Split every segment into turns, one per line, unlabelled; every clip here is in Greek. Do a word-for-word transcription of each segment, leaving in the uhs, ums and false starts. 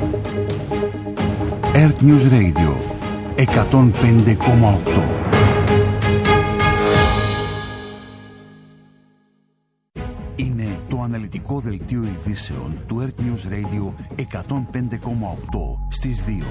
Earth News Radio εκατόν πέντε κόμμα οκτώ. Είναι το αναλυτικό δελτίο ειδήσεων του Earth News Radio εκατόν πέντε κόμμα οκτώ στις δύο.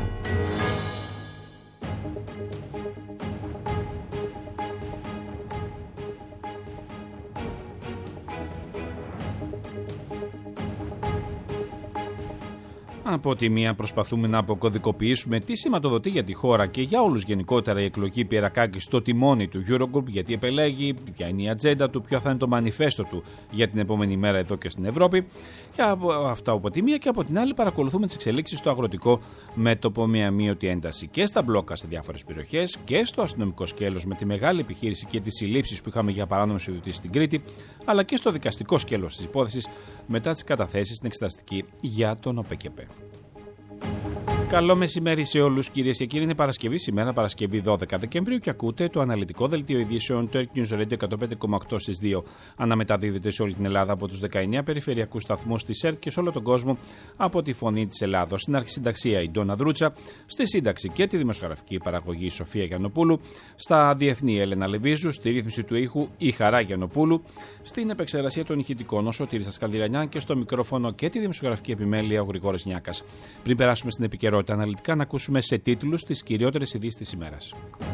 Από τη μία προσπαθούμε να αποκωδικοποιήσουμε τι σηματοδοτεί για τη χώρα και για όλους γενικότερα η εκλογή Πιερακάκη στο τιμόνι του Eurogroup, γιατί επελέγει, ποια είναι η ατζέντα του, ποιο θα είναι το μανιφέστο του για την επόμενη μέρα εδώ και στην Ευρώπη. Και από αυτά από τη μία, και από την άλλη παρακολουθούμε τις εξελίξεις στο αγροτικό μέτωπο με αμείωτη ένταση και στα μπλόκα σε διάφορες περιοχές και στο αστυνομικό σκέλος με τη μεγάλη επιχείρηση και τις συλλήψεις που είχαμε για παράνομες επιδοτήσεις στην Κρήτη, αλλά και στο δικαστικό σκέλος της υπόθεσης μετά τις καταθέσεις στην εξεταστική για τον ΟΠΕΚΕΠΕ. Καλό μεσημέρι σε όλους, κυρίες και κύριοι. Είναι Παρασκευή σήμερα, Παρασκευή δώδεκα Δεκεμβρίου, και ακούτε το αναλυτικό δελτίο ειδήσεων του Earth News Radio εκατόν πέντε κόμμα οκτώ στις δύο. Αναμεταδίδεται σε όλη την Ελλάδα από τους δεκαεννέα περιφερειακούς σταθμούς της ΕΡΤ και σε όλο τον κόσμο από τη Φωνή της Ελλάδος. Στην αρχισυνταξία η Ντόνα Δρούτσα, στη σύνταξη και τη δημοσιογραφική παραγωγή η Σοφία Γιαννοπούλου, στα διεθνή η Έλενα Λεβίζου, στη ρύθμιση του ήχου η Χαρά Γιαννοπούλου, στην επεξεργασία των ηχητικών ο Σωτήρης Ασκαλδιρανιάν και στο μικρόφωνο και τη δημοσιογραφική επιμέλεια ο Γρηγόρης Νιάκας. Πριν περάσουμε στην επικαιρότητα αναλυτικά, να ακούσουμε σε τίτλους τις κυριότερες ειδήσεις της ημέρας.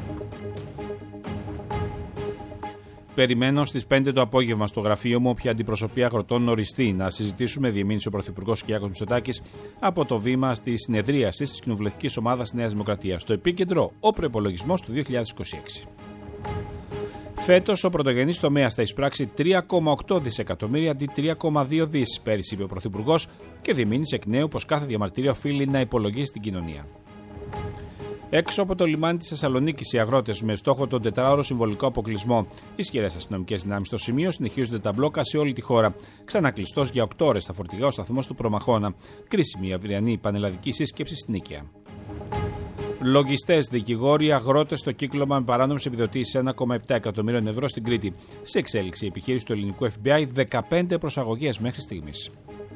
Περιμένω στις πέντε το απόγευμα στο γραφείο μου, όποια αντιπροσωπεία αγροτών οριστεί, να συζητήσουμε, διεμήνυσε ο Πρωθυπουργός Κυριάκος Μητσοτάκης από το βήμα στη συνεδρίαση της Κοινοβουλευτικής Ομάδας Νέας Δημοκρατίας. Στο επίκεντρο, ο προϋπολογισμός του δύο χιλιάδες είκοσι έξι. Φέτος ο πρωτογενής τομέας θα εισπράξει τρία κόμμα οκτώ δισεκατομμύρια αντί τρία κόμμα δύο δις, πέρυσι είπε ο Πρωθυπουργός, και διεμήνυσε εκ νέου πως κάθε διαμαρτυρία οφείλει να υπολογίσει την κοινωνία. Έξω από το λιμάνι της Θεσσαλονίκης, οι αγρότες με στόχο τον τετράωρο συμβολικό αποκλεισμό. Ισχυρές αστυνομικές δυνάμεις στο σημείο, συνεχίζονται τα μπλόκα σε όλη τη χώρα. Ξανακλειστός για οκτώ ώρες στα φορτηγά ο σταθμός του Προμαχώνα. Κρίσιμη η αυριανή πανελλαδική σύσκεψη στην Νίκαια. Λογιστές, δικηγόροι, αγρότες στο κύκλωμα με παράνομες επιδοτήσεις ένα κόμμα επτά εκατομμύριων ευρώ στην Κρήτη. Σε εξέλιξη η επιχείρηση του ελληνικού Εφ Μπι Άι, δεκαπέντε προσαγωγές μέχρι στιγμής.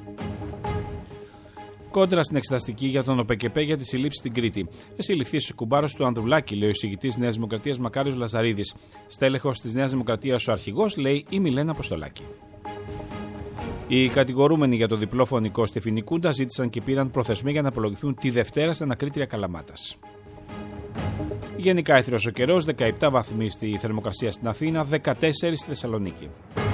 Κόντρα στην εξεταστική για τον ΟΠΕΚΕΠΕ για τη συλλήψη στην Κρήτη. Συλληφθείς ο κουμπάρος του Ανδρουλάκη, λέει ο εισηγητής Νέας Δημοκρατίας Μακάριος Λαζαρίδης. Στέλεχος της Νέας Δημοκρατίας ο αρχηγός, λέει η Μιλένα Αποστολάκη. Οι κατηγορούμενοι για το διπλό φωνικό στη Φοινικούντα ζήτησαν και πήραν προθεσμία για να απολογηθούν τη Δευτέρα στα ανακρίτρια Καλαμάτας. Γενικά έθριος ο καιρός, δεκαεπτά βαθμοί στη θερμοκρασία στην Αθήνα, δεκατέσσερα στη Θεσσαλονίκη.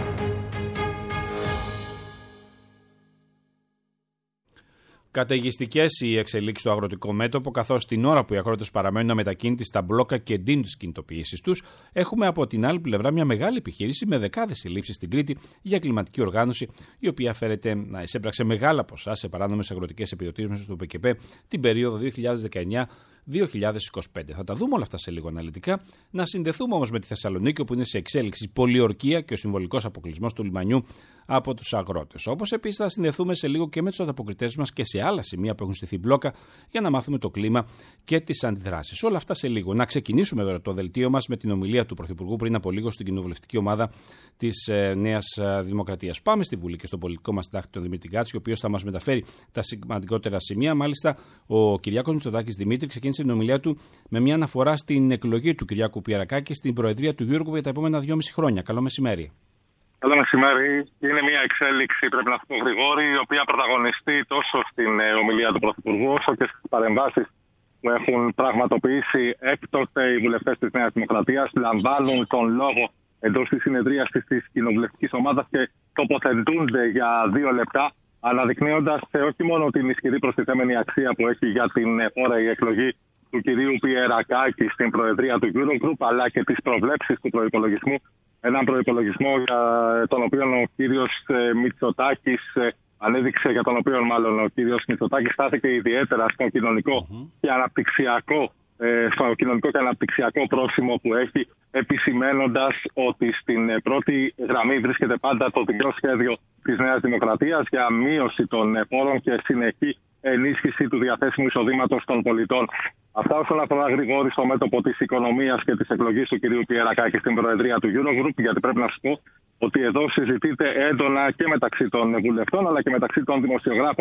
Καταιγιστικές οι εξελίξεις στο αγροτικό μέτωπο, καθώς την ώρα που οι αγρότες παραμένουν αμετακίνητοι στα μπλόκα και εντείνουν τις κινητοποιήσεις τους, έχουμε από την άλλη πλευρά μια μεγάλη επιχείρηση με δεκάδες συλλήψεις στην Κρήτη για κλιματική οργάνωση, η οποία φέρεται να εισέπραξε μεγάλα ποσά σε παράνομες αγροτικές επιδοτήσεις μέσω του ΟΠΕΚΕΠΕ την περίοδο δύο χιλιάδες δεκαεννέα δύο χιλιάδες είκοσι πέντε. Θα τα δούμε όλα αυτά σε λίγο αναλυτικά. Να συνδεθούμε όμως με τη Θεσσαλονίκη, όπου είναι σε εξέλιξη πολιορκία και ο συμβολικός αποκλεισμός του λιμανιού από τους αγρότες. Όπως επίσης θα συνδεθούμε σε λίγο και με τους ανταποκριτές μας και σε άλλα σημεία που έχουν στηθεί μπλόκα για να μάθουμε το κλίμα και τις αντιδράσεις. Όλα αυτά σε λίγο. Να ξεκινήσουμε τώρα το δελτίο μας με την ομιλία του Πρωθυπουργού πριν από λίγο στην κοινοβουλευτική ομάδα της ε, Νέας Δημοκρατίας. Πάμε στη Βουλή και στο πολιτικό μας συντάκτη, τον Δημήτρη Γκάτση, ο οποίος θα μας μεταφέρει τα σημαντικότερα σημεία. Μάλιστα, ο Κυριάκος Μητσοτάκης Δημήτρη ξεκίνησε την ομιλία του με μια αναφορά στην εκλογή του Κυριάκου Πιερακάκη στην προεδρία του Eurogroup για τα επόμενα δυόμιση χρόνια. Καλό μεσημέρι.
Καλό μεσημέρι. Είναι μια εξέλιξη, πρέπει να πω Γρηγόρη, η οποία πρωταγωνιστεί τόσο στην ομιλία του Πρωθυπουργού όσο και στις παρεμβάσεις που έχουν πραγματοποιήσει έκτοτε οι βουλευτές της Νέας Δημοκρατίας. Λαμβάνουν τον λόγο εντός της συνεδρίασης της κοινοβουλευτικής ομάδας και τοποθετούνται για δύο λεπτά, αναδεικνύοντας όχι μόνο την ισχυρή προστιθέμενη αξία που έχει για την ώρα η εκλογή του κυρίου Πιερακάκη στην προεδρία του Eurogroup, αλλά και τις προβλέψεις του προϋπολογισμού. Έναν προϋπολογισμό για τον οποίο ο κύριος Μητσοτάκης ανέδειξε, για τον οποίο μάλλον ο κύριος Μητσοτάκης στάθηκε ιδιαίτερα στο κοινωνικό mm-hmm. και αναπτυξιακό, στο κοινωνικό και αναπτυξιακό πρόσημο που έχει, επισημένοντας ότι στην πρώτη γραμμή βρίσκεται πάντα το δικό σχέδιο της Νέας Δημοκρατίας για μείωση των πόρων και συνεχή ενίσχυση του διαθέσιμου εισοδήματος των πολιτών. Αυτά όσον αφορά Γρηγόρη στο μέτωπο της οικονομίας και της εκλογής του κυρίου Πιερακάκη στην προεδρία του Eurogroup, γιατί πρέπει να σου πω ότι εδώ συζητείται έντονα και μεταξύ των βουλευτών αλλά και μεταξύ των δημοσιογράφων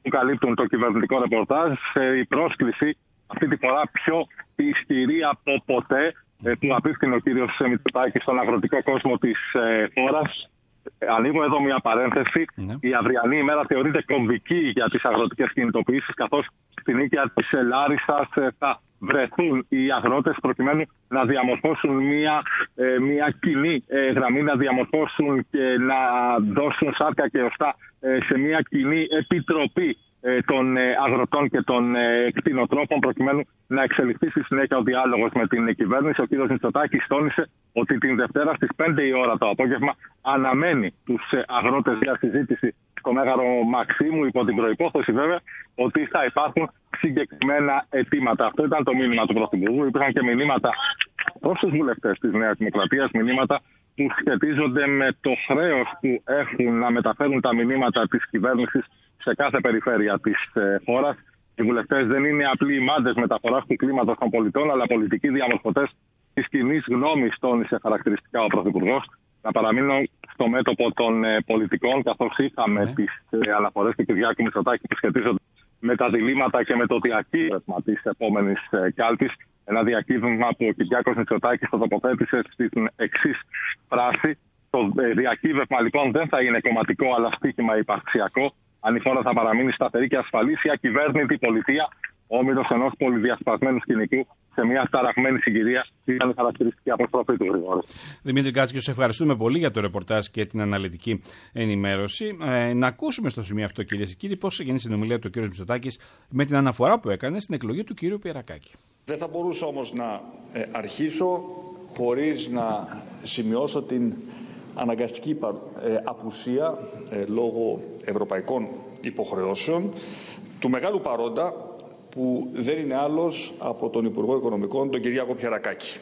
που καλύπτουν το κυβερνητικό ρεπορτάζ. Η πρόσκληση αυτή τη φορά πιο ισχυρή από ποτέ που απίφθηνε ο κύριος Μητσοτάκης στον αγροτικό κόσμο της χώρας. Ανοίγω εδώ μια παρένθεση. Ναι. Η αυριανή ημέρα θεωρείται κομβική για τις αγροτικές κινητοποιήσεις, καθώς στην οίκια της Λάρισσας θα βρεθούν οι αγρότες προκειμένου να διαμορφώσουν μια, μια κοινή γραμμή, να διαμορφώσουν και να δώσουν σάρκα και οστά σε μια κοινή επιτροπή των αγροτών και των κτηνοτρόφων, προκειμένου να εξελιχθεί στη συνέχεια ο διάλογος με την κυβέρνηση. Ο κ. Μητσοτάκης τόνισε ότι την Δευτέρα στις πέντε η ώρα το απόγευμα αναμένει τους αγρότες για συζήτηση στο Μέγαρο Μαξίμου, υπό την προϋπόθεση βέβαια ότι θα υπάρχουν συγκεκριμένα αιτήματα. Αυτό ήταν το μήνυμα του Πρωθυπουργού. Υπήρχαν και μηνύματα προς τους βουλευτές της Νέας Δημοκρατίας, μηνύματα που σχετίζονται με το χρέος που έχουν να μεταφέρουν τα μηνύματα της κυβέρνησης σε κάθε περιφέρεια της χώρας. Οι βουλευτές δεν είναι απλοί μάντες μεταφοράς του κλίματος των πολιτών, αλλά πολιτικοί διαμορφωτές της κοινής γνώμης, τόνισε χαρακτηριστικά ο Πρωθυπουργός. Να παραμείνω στο μέτωπο των πολιτικών, καθώς είχαμε ναι. τις αναφορές του Κυριάκου Μητσοτάκη που σχετίζονται με τα διλήμματα και με το διακύβευμα της επόμενης κάλπης. Ένα διακύβευμα που ο Κυριάκος Μητσοτάκης το τοποθέτησε στην εξής φράση. Το διακύβευμα λοιπόν δεν θα είναι κομματικό, αλλά στοίχημα υπαρξιακό. Αν η χώρα θα παραμείνει σταθερή και ασφαλής, η ακυβέρνητη πολιτεία, όμηρος ενός πολυδιασπασμένου σκηνικού σε μια ταραγμένη συγκυρία, ήταν η χαρακτηριστική αποστροφή του Γρηγόρη.
Δημήτρη Κάτσικο, σε ευχαριστούμε πολύ για το ρεπορτάζ και την αναλυτική ενημέρωση. Ε, να ακούσουμε στο σημείο αυτό, κυρίες και κύριοι, πώς έγινε στην ομιλία του κ. Μητσοτάκης με την αναφορά που έκανε στην εκλογή του κ. Πιερακάκη.
Δεν θα μπορούσα όμως να ε, αρχίσω χωρίς να σημειώσω την αναγκαστική ε, απουσία ε, λόγω ευρωπαϊκών υποχρεώσεων του μεγάλου παρόντα, που δεν είναι άλλος από τον Υπουργό Οικονομικών, τον Κυριάκο Πιερακάκη,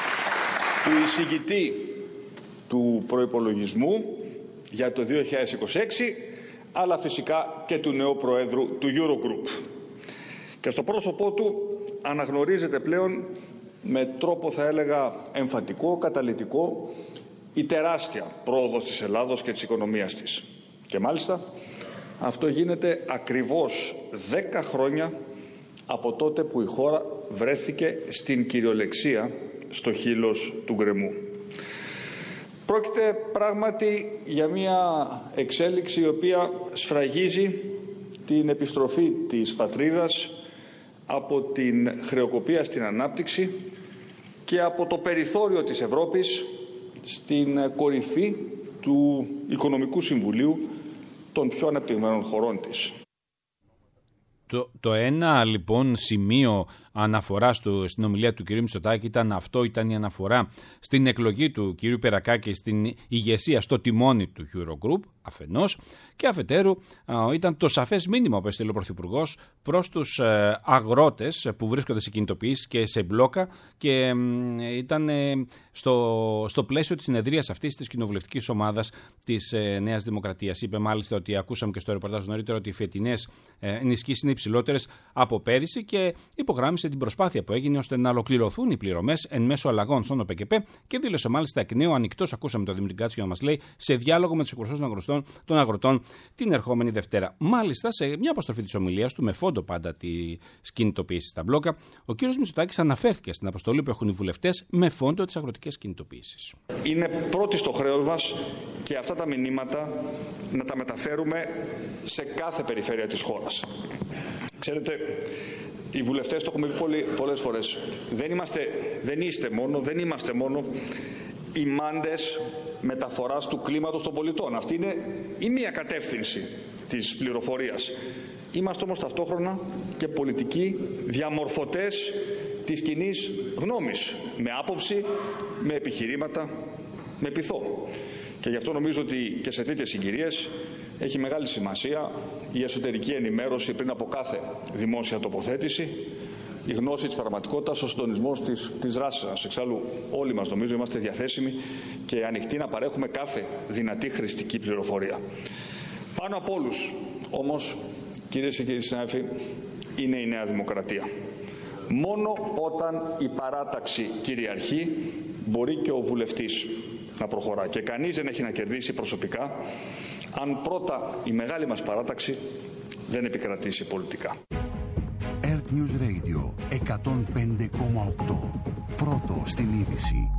του εισηγητή του προϋπολογισμού για το δύο χιλιάδες είκοσι έξι, αλλά φυσικά και του νέου Προέδρου του Eurogroup. Και στο πρόσωπό του αναγνωρίζεται πλέον με τρόπο, θα έλεγα, εμφατικό, καταλυτικό, η τεράστια πρόοδος της Ελλάδος και της οικονομίας της. Και μάλιστα αυτό γίνεται ακριβώς δέκα χρόνια από τότε που η χώρα βρέθηκε στην κυριολεξία στο χείλος του γκρεμού. Πρόκειται πράγματι για μια εξέλιξη η οποία σφραγίζει την επιστροφή της πατρίδας από την χρεοκοπία στην ανάπτυξη και από το περιθώριο της Ευρώπης στην κορυφή του Οικονομικού Συμβουλίου των πιο αναπτυγμένων χωρών της.
Το, το ένα λοιπόν σημείο αναφοράς του, στην ομιλία του κ. Μητσοτάκη ήταν αυτό, ήταν η αναφορά στην εκλογή του κ. Πιερακάκη στην ηγεσία, στο τιμόνι του Eurogroup αφενός, και αφετέρου ήταν το σαφές μήνυμα που έστειλε ο Πρωθυπουργός προς τους αγρότες που βρίσκονται σε κινητοποιήσεις και σε μπλόκα, και ήταν στο, στο πλαίσιο της συνεδρίας αυτής της κοινοβουλευτικής ομάδας της Νέας Δημοκρατίας. Είπε μάλιστα ότι, ακούσαμε και στο ρεπορτάζ νωρίτερα, ότι οι φετινές ενισχύσεις είναι υψηλότερες από πέρυσι, και υπογράμμισε την προσπάθεια που έγινε ώστε να ολοκληρωθούν οι πληρωμές εν μέσω αλλαγών στον ΟΠΕΚΕΠ, και δήλωσε μάλιστα εκ νέου ανοιχτός, ακούσαμε τον Δημήτρη Κάτσικο να μας λέει, σε διάλογο με τους εκπροσώπους των αγροτών, των αγροτών την ερχόμενη Δευτέρα. Μάλιστα, σε μια αποστροφή της ομιλίας του, με φόντο πάντα τις κινητοποιήσεις στα μπλόκα, ο κ. Μητσοτάκης αναφέρθηκε στην αποστολή που έχουν οι βουλευτές με φόντο τις αγροτικές κινητοποιήσεις.
Είναι πρώτη στο χρέος μας και αυτά τα μηνύματα να τα μεταφέρουμε σε κάθε περιφέρεια της χώρας. Ξέρετε, οι βουλευτές, το έχουμε πει πολύ, πολλές φορές, δεν, είμαστε, δεν είστε μόνο, δεν είμαστε μόνο οι μάντες μεταφοράς του κλίματος των πολιτών. Αυτή είναι η μία κατεύθυνση της πληροφορίας. Είμαστε όμως ταυτόχρονα και πολιτικοί διαμορφωτές της κοινής γνώμης, με άποψη, με επιχειρήματα, με πειθό. Και γι' αυτό νομίζω ότι και σε τέτοιες συγκυρίες έχει μεγάλη σημασία η εσωτερική ενημέρωση πριν από κάθε δημόσια τοποθέτηση, η γνώση της πραγματικότητας, ο συντονισμός της, της δράσης μας. Εξάλλου όλοι μας νομίζω είμαστε διαθέσιμοι και ανοιχτοί να παρέχουμε κάθε δυνατή χρηστική πληροφορία. Πάνω από όλους όμως, κυρίες και κύριοι συνάδελφοι, είναι η Νέα Δημοκρατία. Μόνο όταν η παράταξη κυριαρχεί μπορεί και ο βουλευτής να προχωρά. Και κανείς δεν έχει να κερδίσει προσωπικά αν πρώτα η μεγάλη μας παράταξη δεν επικρατήσει πολιτικά.
Earth News Radio εκατόν πέντε κόμμα οκτώ. Πρώτο στην είδηση.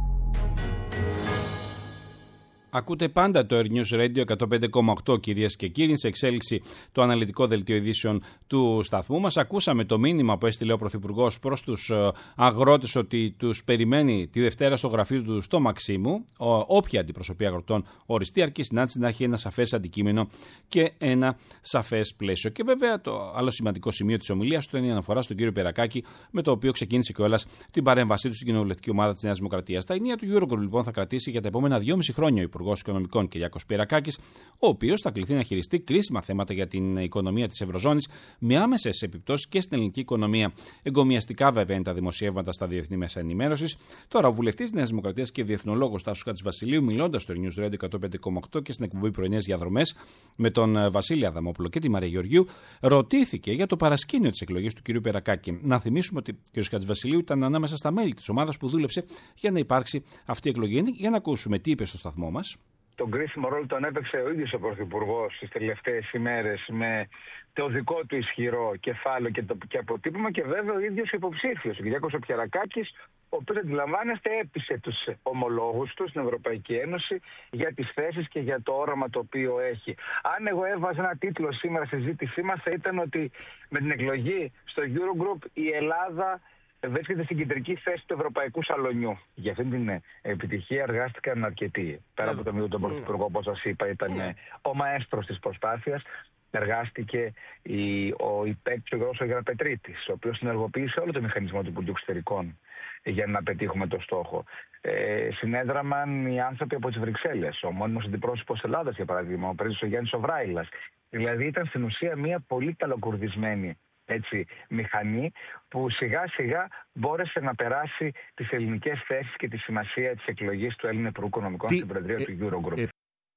Ακούτε πάντα το Earth News Radio εκατόν πέντε κόμμα οκτώ, κυρίες και κύριοι, σε εξέλιξη το αναλυτικό δελτίο ειδήσεων του σταθμού μας. Ακούσαμε το μήνυμα που έστειλε ο Πρωθυπουργός προς τους αγρότες ότι τους περιμένει τη Δευτέρα στο γραφείο του στο Μαξίμου, όποια αντιπροσωπεία αγροτών οριστεί, αρκεί συνάντηση να έχει ένα σαφές αντικείμενο και ένα σαφές πλαίσιο. Και βέβαια το άλλο σημαντικό σημείο της ομιλίας του είναι η αναφορά στον κύριο Πιερακάκη, με το οποίο ξεκίνησε κιόλας την παρέμβασή του στην κοινοβουλευτική ομάδα της Νέας Δημοκρατίας. Τα ενία του Eurogroup λοιπόν θα κρατήσει για τα επόμενα δυόμιση χρόνια ο Υπουργός Οικονομικών Κυριάκος Πιερακάκης, ο οποίος θα κληθεί να χειριστεί κρίσιμα θέματα για την οικονομία της Ευρωζώνης, με άμεσες επιπτώσεις και στην ελληνική οικονομία. Εγκομιαστικά βέβαια είναι τα δημοσιεύματα στα διεθνή μέσα ενημέρωσης. Τώρα, ο βουλευτής της Νέας Δημοκρατίας και διεθνολόγος Τάσος Χατζηβασιλείου, μιλώντας στο News Radio εκατόν πέντε κόμμα οκτώ και στην εκπομπή Πρωινές Διαδρομές με τον Βασίλη Αδαμόπουλο και τη Μαρία Γεωργίου, ρωτήθηκε για το παρασκήνιο της εκλογής του κ. Πιερακάκη. Να θυμίσουμε ότι ο κ. Χατζηβασιλείου ήταν ανάμεσα στα μέλη της ομάδας που δούλεψε για να υπάρξει αυτή η εκλογή. Για να ακούσουμε τι είπε στο σταθμό μας.
Τον κρίσιμο ρόλο τον έπαιξε ο ίδιος ο Πρωθυπουργός στις τελευταίες ημέρες με το δικό του ισχυρό κεφάλαιο και, το, και αποτύπωμα, και βέβαια ο ίδιος υποψήφιος, ο Κυριάκος Πιερακάκης, ο οποίος, αντιλαμβάνεστε, έπεισε τους ομολόγους του στην Ευρωπαϊκή Ένωση για τις θέσεις και για το όραμα το οποίο έχει. Αν εγώ έβαζα ένα τίτλο σήμερα στη συζήτησή μας, θα ήταν ότι με την εκλογή στο Eurogroup η Ελλάδα βρίσκεται στην κεντρική θέση του ευρωπαϊκού σαλονιού. Για αυτήν την επιτυχία εργάστηκαν αρκετοί. Πέρα από τον ίδιο τον Πρωθυπουργό, όπως σας είπα, ήταν ο μαέστρος της προσπάθειας. Εργάστηκε η, ο υπέκτης ο Γεραπετρίτης, ο οποίος συνεργοποίησε όλο το μηχανισμό του Υπουργείου Εξωτερικών για να πετύχουμε το στόχο. Ε, συνέδραμαν οι άνθρωποι από τις Βρυξέλλες, ο μόνιμος αντιπρόσωπος Ελλάδας, για παράδειγμα, ο πρέσβης ο Γιάννης Οβράιλας. Δηλαδή ήταν στην ουσία μια πολύ καλοκουρδισμένη έτσι, μηχανή που σιγά σιγά μπόρεσε να περάσει τις ελληνικές θέσεις και τη σημασία της εκλογής του Έλληνα Υπουργού Οικονομικών στην Προεδρία ε, του Eurogroup. Ε,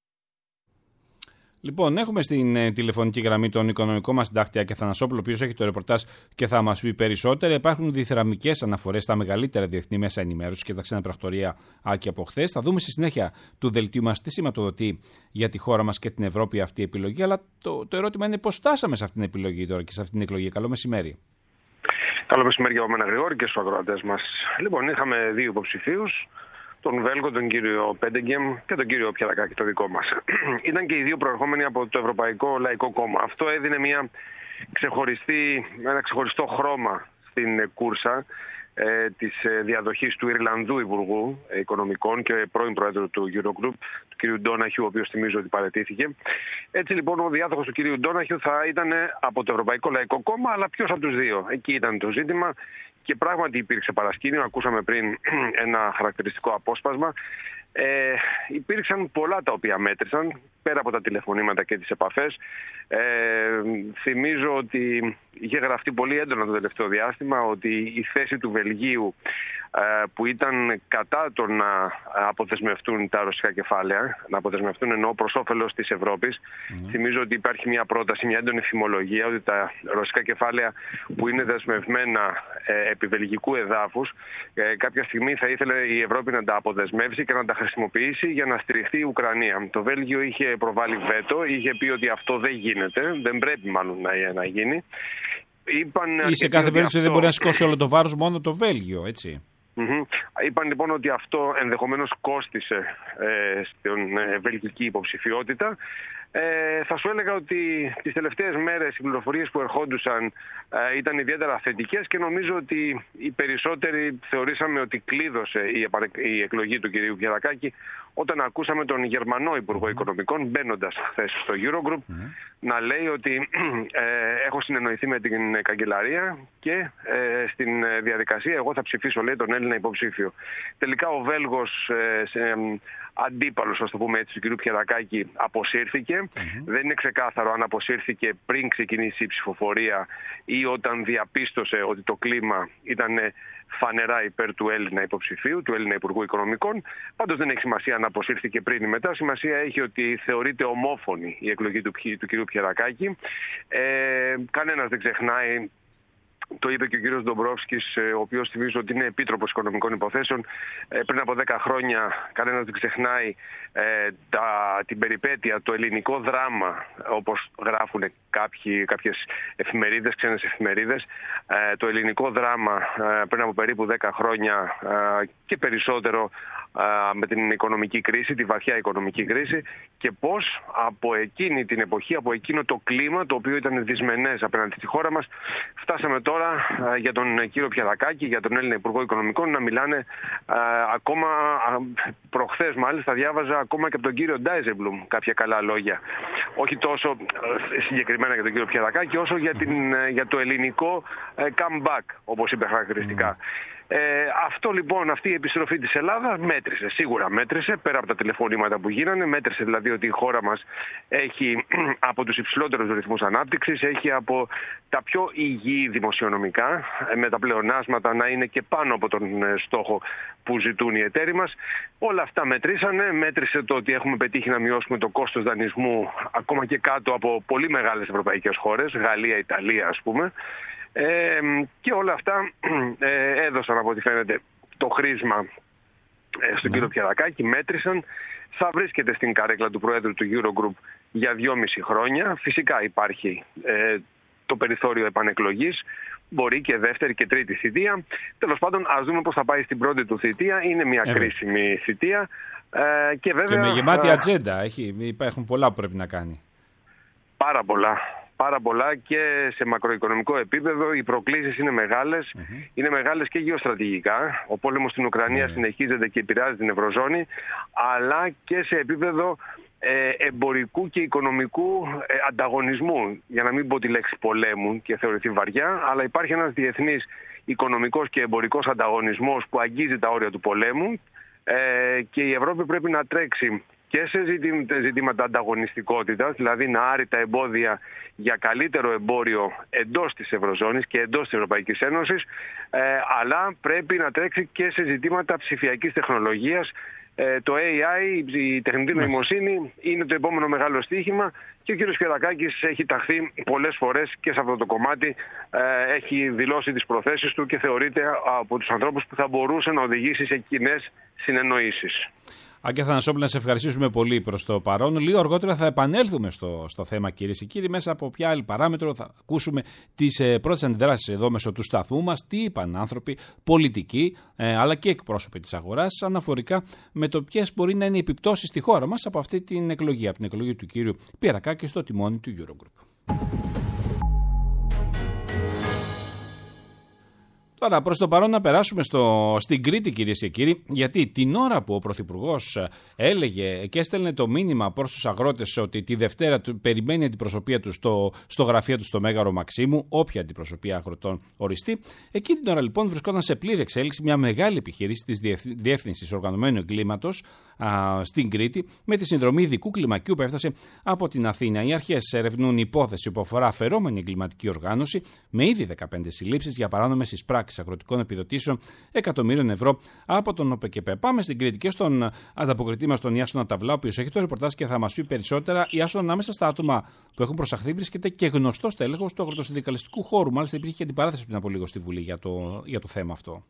Λοιπόν, έχουμε στην ε, τηλεφωνική γραμμή τον οικονομικό μας συντάκτη Άκη Αθανασόπουλο, ο οποίος έχει το ρεπορτάζ και θα μας πει περισσότερα. Υπάρχουν διθεραμικές αναφορές στα μεγαλύτερα διεθνή μέσα ενημέρωσης και τα ξένα πρακτορία, Άκη, από χθες. Θα δούμε στη συνέχεια του δελτίου μας τι σηματοδοτεί για τη χώρα μας και την Ευρώπη αυτή η επιλογή. Αλλά το, το ερώτημα είναι πώς φτάσαμε σε αυτήν την επιλογή τώρα και σε αυτήν την εκλογή. Καλό μεσημέρι.
Καλό μεσημέρι για μένα, Γρηγόρη, και στους ακροατές μας. Λοιπόν, είχαμε δύο υποψηφίους. Τον Βέλγο, τον κύριο Πέντεγκεμ και τον κύριο Πιερακάκη, το δικό μας. Ήταν και οι δύο προερχόμενοι από το Ευρωπαϊκό Λαϊκό Κόμμα. Αυτό έδινε μια ξεχωριστή, ένα ξεχωριστό χρώμα στην κούρσα ε, της διαδοχής του Ιρλανδού Υπουργού Οικονομικών και πρώην Πρόεδρου του Eurogroup, του κύριου Ντόναχιου, ο οποίος θυμίζω ότι παραιτήθηκε. Έτσι λοιπόν ο διάδοχος του κύριου Ντόναχιου θα ήταν από το Ευρωπαϊκό Λαϊκό Κόμμα, αλλά ποιος από τους δύο? Εκεί ήταν το ζήτημα. Και πράγματι υπήρξε παρασκήνιο, ακούσαμε πριν ένα χαρακτηριστικό απόσπασμα. Ε, υπήρξαν πολλά τα οποία μέτρησαν, πέρα από τα τηλεφωνήματα και τις επαφές. Ε, θυμίζω ότι είχε γραφτεί πολύ έντονα το τελευταίο διάστημα ότι η θέση του Βελγίου, ε, που ήταν κατά το να αποδεσμευτούν τα ρωσικά κεφάλαια, να αποδεσμευτούν εννοώ προς όφελος της Ευρώπης. Mm. Θυμίζω ότι υπάρχει μια πρόταση, μια έντονη θυμολογία ότι τα ρωσικά κεφάλαια που είναι δεσμευμένα ε, επί βελγικού εδάφους, ε, κάποια στιγμή θα ήθελε η Ευρώπη να τα αποδεσμεύσει και να τα χρησιμοποιήσει για να στηριχθεί η Ουκρανία. Το Βέλγιο είχε προβάλει βέτο, είχε πει ότι αυτό δεν γίνεται, δεν πρέπει μάλλον να, να γίνει. Είπαν,
ή σε κάθε περίπτωση αυτό... δεν μπορεί να σηκώσει όλο το βάρος μόνο το Βέλγιο, έτσι.
Mm-hmm. Είπαν λοιπόν ότι αυτό ενδεχομένως κόστισε ε, στην ε, βελγική υποψηφιότητα. Ε, θα σου έλεγα ότι τις τελευταίες μέρες οι πληροφορίες που ερχόντουσαν ε, ήταν ιδιαίτερα θετικές και νομίζω ότι οι περισσότεροι θεωρήσαμε ότι κλείδωσε η, η εκλογή του κυρίου Πιερακάκη όταν ακούσαμε τον Γερμανό Υπουργό Οικονομικών μπαίνοντας χθες στο Eurogroup mm-hmm. να λέει ότι ε, έχω συνεννοηθεί με την καγκελαρία και ε, στην διαδικασία εγώ θα ψηφίσω, λέει, τον Έλληνα υποψήφιο. Τελικά ο Βέλγος ε, σε, ε, αντίπαλος, ας το πούμε έτσι, του κ. Πιερακάκη αποσύρθηκε. Mm-hmm. Δεν είναι ξεκάθαρο αν αποσύρθηκε πριν ξεκινήσει η ψηφοφορία ή όταν διαπίστωσε ότι το κλίμα ήταν φανερά υπέρ του Έλληνα υποψηφίου, του Έλληνα Υπουργού Οικονομικών. Πάντως δεν έχει σημασία αν αποσύρθηκε πριν ή μετά. Σημασία έχει ότι θεωρείται ομόφωνη η εκλογή του, του κ. Πιερακάκη. Ε, κανένας δεν ξεχνάει το είπε και ο κύριος Ντομπρόφσκης, ο οποίος θυμίζω ότι είναι επίτροπος οικονομικών υποθέσεων. Πριν από δέκα χρόνια, κανένας δεν ξεχνάει ε, τα, την περιπέτεια, το ελληνικό δράμα, όπως γράφουν κάποιοι, κάποιες εφημερίδες, ξένες εφημερίδες. Ε, το ελληνικό δράμα ε, πριν από περίπου δέκα χρόνια ε, και περισσότερο ε, με την οικονομική κρίση, τη βαθιά οικονομική κρίση, και πώς από εκείνη την εποχή, από εκείνο το κλίμα, το οποίο ήταν δυσμενές απέναντι στη χώρα μας, φτάσαμε τώρα για τον κύριο Πιερακάκη, για τον Έλληνα Υπουργό Οικονομικών, να μιλάνε α, ακόμα, α, προχθές μάλιστα διάβαζα ακόμα και από τον κύριο Ντάιζεμπλουμ κάποια καλά λόγια. Όχι τόσο α, συγκεκριμένα για τον κύριο Πιερακάκη, όσο για, την, για το ελληνικό α, comeback, όπως είπε χαρακτηριστικά. Mm. Ε, αυτό λοιπόν, αυτή η επιστροφή της Ελλάδας μέτρησε, σίγουρα μέτρησε, πέρα από τα τηλεφωνήματα που γίνανε, μέτρησε δηλαδή ότι η χώρα μας έχει από τους υψηλότερους ρυθμούς ανάπτυξης, έχει από τα πιο υγιή δημοσιονομικά, με τα πλεονάσματα να είναι και πάνω από τον στόχο που ζητούν οι εταίροι μας. Όλα αυτά μετρήσανε, μέτρησε το ότι έχουμε πετύχει να μειώσουμε το κόστος δανεισμού ακόμα και κάτω από πολύ μεγάλες ευρωπαϊκές χώρες, Γαλλία, Ιταλία ας πούμε. Ε, και όλα αυτά ε, έδωσαν από ό,τι φαίνεται το χρήσμα ε, στον mm. κύριο Πιερακάκη, μέτρησαν. Θα βρίσκεται στην καρέκλα του Προέδρου του Eurogroup για δυόμιση χρόνια. Φυσικά υπάρχει ε, το περιθώριο επανεκλογής, μπορεί και δεύτερη και τρίτη θητεία. Τέλος πάντων, ας δούμε πώς θα πάει στην πρώτη του θητεία. Είναι μια ε, κρίσιμη θητεία ε, και βέβαια...
Και με γεμάτη ατζέντα, έχει, υπάρχουν πολλά που πρέπει να κάνει.
Πάρα πολλά. Πάρα πολλά και σε μακροοικονομικό επίπεδο. Οι προκλήσεις είναι μεγάλες. Mm-hmm. Είναι μεγάλες και γεωστρατηγικά. Ο πόλεμος στην Ουκρανία mm-hmm. συνεχίζεται και επηρεάζει την Ευρωζώνη, αλλά και σε επίπεδο ε, εμπορικού και οικονομικού ε, ανταγωνισμού. Για να μην πω τη λέξη πολέμου και θεωρηθεί βαριά, αλλά υπάρχει ένας διεθνής οικονομικός και εμπορικός ανταγωνισμός που αγγίζει τα όρια του πολέμου ε, και η Ευρώπη πρέπει να τρέξει και σε ζητήματα ανταγωνιστικότητας, δηλαδή να άρει τα εμπόδια για καλύτερο εμπόριο εντός της Ευρωζώνης και εντός της Ευρωπαϊκής Ένωσης, ε, αλλά πρέπει να τρέξει και σε ζητήματα ψηφιακής τεχνολογίας. Ε, το έι άι, η τεχνητή νοημοσύνη, είναι το επόμενο μεγάλο στοίχημα και ο κύριος Πιερακάκης έχει ταχθεί πολλές φορές και σε αυτό το κομμάτι. Ε, έχει δηλώσει τις προθέσεις του και θεωρείται από τους ανθρώπους που θα μπορούσε να οδηγήσει σε κοινές συνεννοήσεις.
Άγγελε Θανασόπουλε, να σε ευχαριστήσουμε πολύ προς το παρόν. Λίγο αργότερα θα επανέλθουμε στο, στο θέμα, κυρίες και κύριοι. Μέσα από ποια άλλη παράμετρο θα ακούσουμε τις ε, πρώτες αντιδράσεις εδώ μέσω του σταθμού μας. Τι είπαν άνθρωποι, πολιτικοί, ε, αλλά και εκπρόσωποι της αγοράς, αναφορικά με το ποιες μπορεί να είναι οι επιπτώσεις στη χώρα μας από αυτή την εκλογή, από την εκλογή του κύριου Πιερακάκη στο τιμόνι του Eurogroup. Τώρα, προς το παρόν να περάσουμε στο, στην Κρήτη, κυρίες και κύριοι, γιατί την ώρα που ο Πρωθυπουργός έλεγε και έστελνε το μήνυμα προς τους αγρότες ότι τη Δευτέρα του περιμένει αντιπροσωπεία του στο, στο γραφείο του στο Μέγαρο Μαξίμου, όποια αντιπροσωπεία αγροτών οριστεί, εκείνη την ώρα λοιπόν βρισκόταν σε πλήρη εξέλιξη μια μεγάλη επιχείρηση της Διεύθυνσης Οργανωμένου Εγκλήματος α, στην Κρήτη, με τη συνδρομή ειδικού κλιμακίου που έφτασε από την Αθήνα. Οι αρχές ερευνούν υπόθεση που αφορά αφαιρόμενη εγκληματική οργάνωση, με ήδη δεκαπέντε συλλήψεις για παράνομες εισπράξεις αγροτικών επιδοτήσεων εκατομμύριων ευρώ από τον ΟΠΕΚΕΠΕ. Πάμε στην Κρήτη και στον ανταποκριτή μας, τον Ιάσονα Ταβλά, ο οποίος έχει το ρεπορτάζ και θα μας πει περισσότερα. Ιάσονα, ανάμεσα στα άτομα που έχουν προσαχθεί βρίσκεται και γνωστό στέλεχος του αγροτοσυνδικαλιστικού χώρου. Μάλιστα, υπήρχε και αντιπαράθεση πριν από λίγο στη Βουλή για το, για το θέμα αυτό.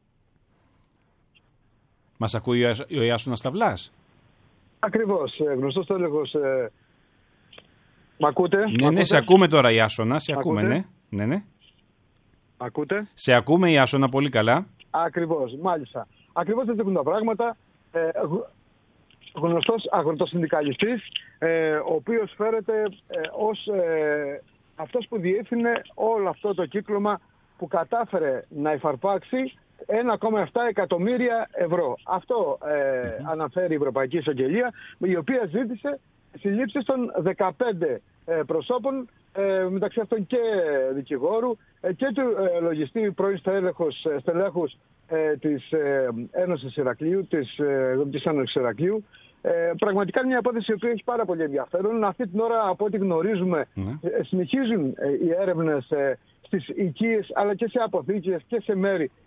Μας ακούει ο Ιάσονας Ταβλάς?
Ακριβώς, γνωστό στέλεχος. Ε... Μ' ακούτε?
Ναι, ναι, σε ακούμε τώρα, Ιάσονα. Σε ακούμε, ναι. ναι, ναι.
Ακούτε?
Σε ακούμε, Ιάσονα, πολύ καλά.
Ακριβώς, μάλιστα. Ακριβώς έτσι έχουν τα πράγματα. Ε, γνωστός αγροτοσυνδικαλιστής, ε, ο οποίος φέρεται ε, ως ε, αυτός που διεύθυνε όλο αυτό το κύκλωμα που κατάφερε να υφαρπάξει ένα κόμμα επτά εκατομμύρια ευρώ. Αυτό ε, mm-hmm. αναφέρει η Ευρωπαϊκή Εισαγγελία, η οποία ζήτησε συλλήψεις των δεκαπέντε ε, προσώπων, ε, μεταξύ αυτών και δικηγόρου ε, και του ε, λογιστή πρώην στελέχους, στελέχους ε, της ε, Ένωσης Ηρακλείου, της, ε, της Ένωσης Ηρακλείου. Ε, πραγματικά μια υπόθεση η οποία έχει πάρα πολύ ενδιαφέρον. Αυτή την ώρα, από ό,τι γνωρίζουμε, mm. ε, συνεχίζουν ε, οι έρευνες ε, στις οικίες αλλά και σε αποθήκες και σε μέρη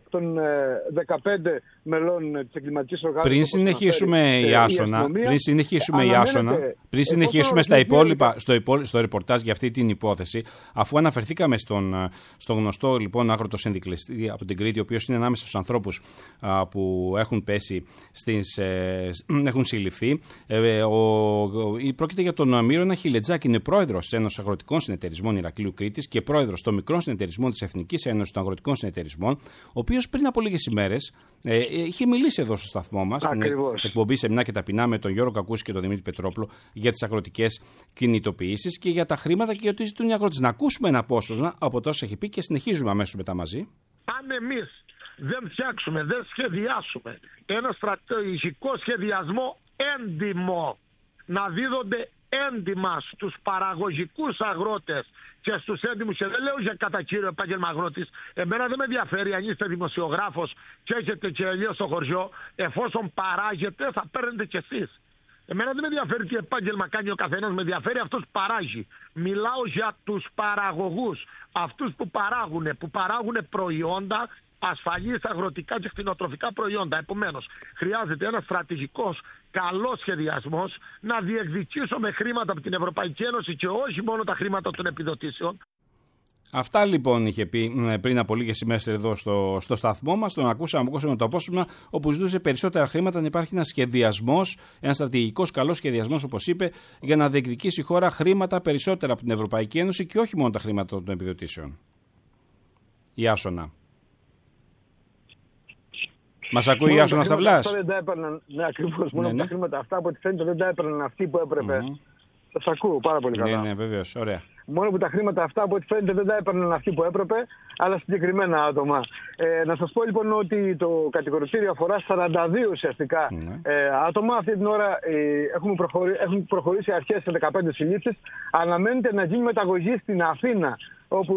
των δεκαπέντε μελών της εγκληματικής οργάνωσης.
Πριν συνεχίσουμε η Άσονα, πριν συνεχίσουμε η Άσονα, πριν συνεχίσουμε στα υπόλοιπα, στο, υπόλοι, στο ρεπορτάζ για αυτή την υπόθεση, αφού αναφερθήκαμε στον, στον γνωστό λοιπόν άγροτο συνδικλειστή από την Κρήτη, ο οποίος είναι ανάμεσα στους ανθρώπους α, που έχουν πέσει, στις, ε, έχουν συλληφθεί, ε, ο, ο, πρόκειται για τον Μύρονα Χιλετζάκη, είναι πρόεδρος της Ένωσης Αγροτικών Συνεταιρισμών Ηρακλείου Κρήτης και πρόεδρος των μικρών συνεταιρισμών της Εθνικής Ένωσης των Αγροτικών Συνεταιρισμών, ο οποίος πριν από λίγες ημέρες ε, είχε μιλήσει εδώ στο σταθμό μας, στην εκπομπή Σεμινά και Ταπεινά με τον Γιώργο Κακούση και τον Δημήτρη Πετρόπουλο για τις αγροτικές κινητοποιήσεις και για τα χρήματα και για το ζητούν οι αγρότες. Να ακούσουμε ένα απόσπασμα από τόσο έχει πει και συνεχίζουμε αμέσως μετά μαζί.
Αν εμείς δεν φτιάξουμε, δεν σχεδιάσουμε ένα στρατηγικό σχεδιασμό έντιμο, να δίδονται έντιμα στους παραγωγικούς αγρότες και στους έντιμους, και δεν λέω για κατά κύριο επάγγελμα αγρότης, εμένα δεν με ενδιαφέρει αν είστε δημοσιογράφος και έχετε και ελιό στο χωριό, εφόσον παράγετε θα παίρνετε κι εσείς. Εμένα δεν με ενδιαφέρει τι επάγγελμα κάνει ο καθένας, με ενδιαφέρει αυτός που παράγει. Μιλάω για τους παραγωγούς, αυτούς που παράγουν, που παράγουν προϊόντα, ασφαλείς αγροτικά και κτηνοτροφικά προϊόντα. Επομένως, χρειάζεται ένας στρατηγικός καλός σχεδιασμός, να διεκδικήσουμε χρήματα από την Ευρωπαϊκή Ένωση και όχι μόνο τα χρήματα των επιδοτήσεων.
Αυτά λοιπόν είχε πει πριν από λίγες ημέρες εδώ στο, στο σταθμό μας. Τον ακούσαμε, ακούσαμε το απόσπασμα όπου ζητούσε περισσότερα χρήματα, να υπάρχει ένας σχεδιασμός, ένας στρατηγικός καλός σχεδιασμός, όπως είπε, για να διεκδικήσει η χώρα χρήματα περισσότερα από την Ευρωπαϊκή Ένωση και όχι μόνο τα χρήματα των επιδοτήσεων. Η Άσονα. Μας ακούει η Άσονα Σταυλάς?
Ναι, ακριβώς. Μόνο ναι, ναι. Τα χρήματα αυτά από ό,τι φαίνεται δεν τα έπαιρναν αυτοί που έπρεπε. Mm-hmm. Σας ακούω πάρα πολύ καλά.
Ναι, ναι, βεβαίως. Ωραία.
Μόνο που τα χρήματα αυτά από ό,τι φαίνεται δεν τα έπαιρναν αυτοί που έπρεπε, αλλά συγκεκριμένα άτομα. Ε, να σας πω λοιπόν ότι το κατηγορητήριο αφορά σαράντα δύο ουσιαστικά mm-hmm. ε, άτομα. Αυτή την ώρα ε, έχουμε προχωρήσει, έχουν προχωρήσει αρχές σε δεκαπέντε συλλήψεις. Αναμένεται να γίνει μεταγωγή στην Αθήνα, όπου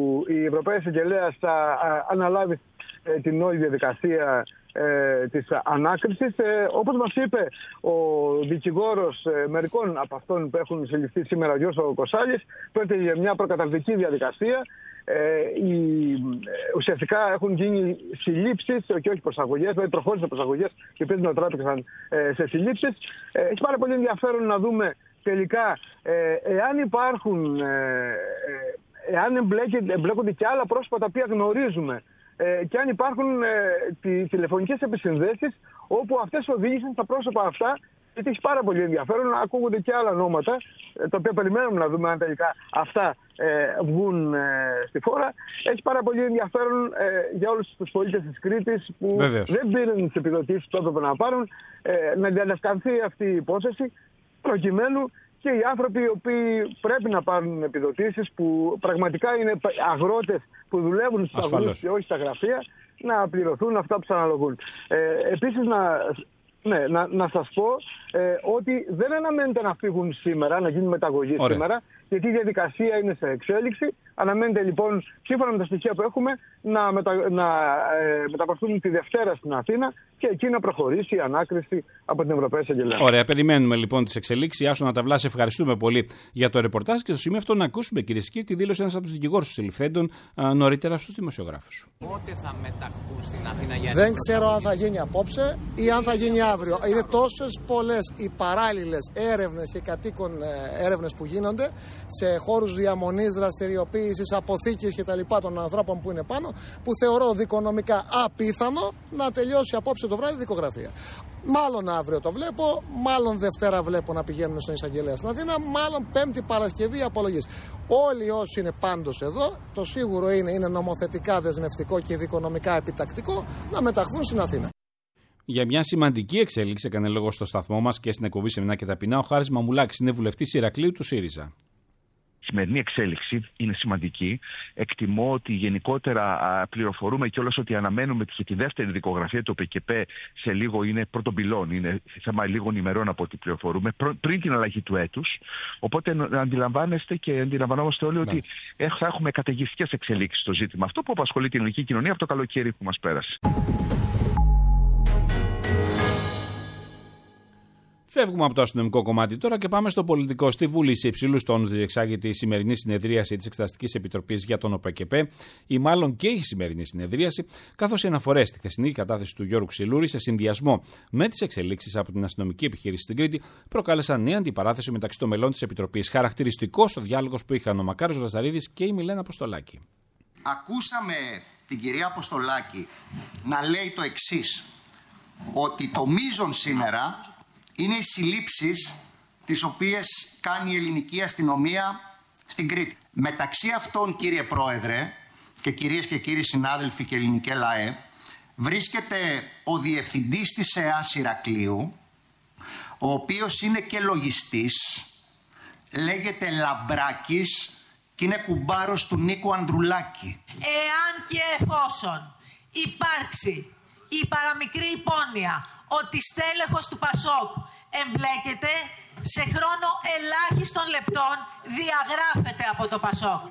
η Ευρωπαϊκή Εισαγγελέας θα α, αναλάβει ε, την όλη διαδικασία ε, της ανάκρισης. Ε, όπως μας είπε ο δικηγόρος ε, μερικών από αυτών που έχουν συλληφθεί σήμερα, ο Γιώργος Κοσάλης, πρόκειται για μια προκαταρκτική διαδικασία. Ε, οι, ε, ουσιαστικά έχουν γίνει συλλήψεις και όχι προσαγωγές, δηλαδή προχώρησαν προσαγωγές και πριν μετατράπηκαν ε, σε συλλήψεις. Ε, έχει πάρα πολύ ενδιαφέρον να δούμε τελικά ε, εάν υπάρχουν, ε, ε, εάν εμπλέκονται και άλλα πρόσωπα τα οποία γνωρίζουμε ε, και αν υπάρχουν ε, τηλεφωνικές επισυνδέσεις όπου αυτές οδήγησαν στα πρόσωπα αυτά, γιατί έχει πάρα πολύ ενδιαφέρον να ακούγονται και άλλα ονόματα, τα οποία περιμένουμε να δούμε αν τελικά αυτά ε, βγουν ε, στη φόρα. Έχει πάρα πολύ ενδιαφέρον ε, για όλους τους πολίτες της Κρήτης που Βεβαίως. δεν πήραν τις επιδοτήσεις που έπρεπε να πάρουν, ε, να διαλευκανθεί αυτή η υπόθεση, προκειμένου και οι άνθρωποι οι οποίοι πρέπει να πάρουν επιδοτήσεις, που πραγματικά είναι αγρότες που δουλεύουν στους αγρούς και όχι στα γραφεία, να πληρωθούν αυτά που τους αναλογούν. Ε, επίσης, να... Ναι, να, να σας πω ε, ότι δεν αναμένεται να φύγουν σήμερα, να γίνει μεταγωγή Ωραία. σήμερα, γιατί η διαδικασία είναι σε εξέλιξη. Αναμένεται λοιπόν, σύμφωνα με τα στοιχεία που έχουμε, να, μετα, να ε, μεταπαρθούν τη Δευτέρα στην Αθήνα και εκεί να προχωρήσει η ανάκριση από την Ευρωπαϊκή Εισαγγελέα. Ωραία, περιμένουμε λοιπόν τις εξελίξεις. Άσονα Ταυλά, ευχαριστούμε πολύ για το ρεπορτάζ και στο σημείο αυτό να ακούσουμε, κυρίες και κύριοι, τη δήλωση ένας από τους δικηγόρους των συλληφθέντων νωρίτερα στους δημοσιογράφους.
Πότε θα μεταχθούν στην Αθήνα για
Δεν ξέρω αν θα γίνει απόψε ή αν θα γίνει αύριο. Είναι τόσες πολλές οι παράλληλες έρευνες και κατοίκων έρευνες που γίνονται σε χώρους διαμονής, δραστηριοποίησης, αποθήκης κτλ. Των ανθρώπων που είναι πάνω, που θεωρώ δικονομικά απίθανο να τελειώσει απόψε το βράδυ δικογραφία. Μάλλον αύριο το βλέπω, μάλλον Δευτέρα βλέπω να πηγαίνουμε στον εισαγγελέα στην Αθήνα, μάλλον Πέμπτη Παρασκευή απολογής. Όλοι όσοι είναι πάντως εδώ, το σίγουρο είναι, είναι νομοθετικά δεσμευτικό και δικονομικά επιτακτικό να μεταχθούν στην Αθήνα.
Για μια σημαντική εξέλιξη έκανε λόγο στο σταθμό μας και στην εκπομπή Σεμινά και Ταπεινά ο Χάρης Μαμουλάκης, είναι βουλευτής Ηρακλείου του ΣΥΡΙΖΑ.
Η σημερινή εξέλιξη είναι σημαντική. Εκτιμώ ότι γενικότερα πληροφορούμε κιόλας ότι αναμένουμε και τη δεύτερη δικογραφία του ΠΚΠ σε λίγο, είναι πρώτον πυλών, είναι θέμα λίγων ημερών από ό,τι πληροφορούμε, πριν την αλλαγή του έτους. Οπότε αντιλαμβάνεστε και αντιλαμβανόμαστε όλοι ότι θα έχουμε καταιγιστικές εξελίξεις στο ζήτημα αυτό που απασχολεί την ελληνική κοινωνία από το καλοκαίρι που μας πέρασε.
Φεύγουμε από το αστυνομικό κομμάτι τώρα και πάμε στο πολιτικό. Στη Βουλή, σε υψηλού τόνου, διεξάγεται η σημερινή συνεδρίαση της Εξεταστικής Επιτροπής για τον ΟΠΕΚΕΠΕ, ή μάλλον και η σημερινή συνεδρίαση, καθώς οι αναφορές στη χθεσινή κατάθεση του Γιώργου Ξυλούρη, σε συνδυασμό με τις εξελίξεις από την αστυνομική επιχείρηση στην Κρήτη, προκάλεσαν νέα αντιπαράθεση μεταξύ των μελών της Επιτροπής. Χαρακτηριστικός ο διάλογος που είχαν ο Μακάριος Λαζαρίδης και η Μιλένα Αποστολάκη.
Ακούσαμε την κυρία Αποστολάκη να λέει το εξής, ότι το μείζον σήμερα είναι οι συλλήψεις τις οποίες κάνει η ελληνική αστυνομία στην Κρήτη. Μεταξύ αυτών, κύριε Πρόεδρε και κυρίες και κύριοι συνάδελφοι και ελληνικέ λαέ, βρίσκεται ο διευθυντής της ΕΑΣ Ηρακλείου, ο οποίος είναι και λογιστής, λέγεται Λαμπράκης και είναι κουμπάρος του Νίκου Ανδρουλάκη.
Εάν και εφόσον υπάρξει η παραμικρή υπόνοια ότι στέλεχος του Πασόκ εμπλέκεται, σε χρόνο ελάχιστων λεπτών διαγράφεται από το Πασόκ.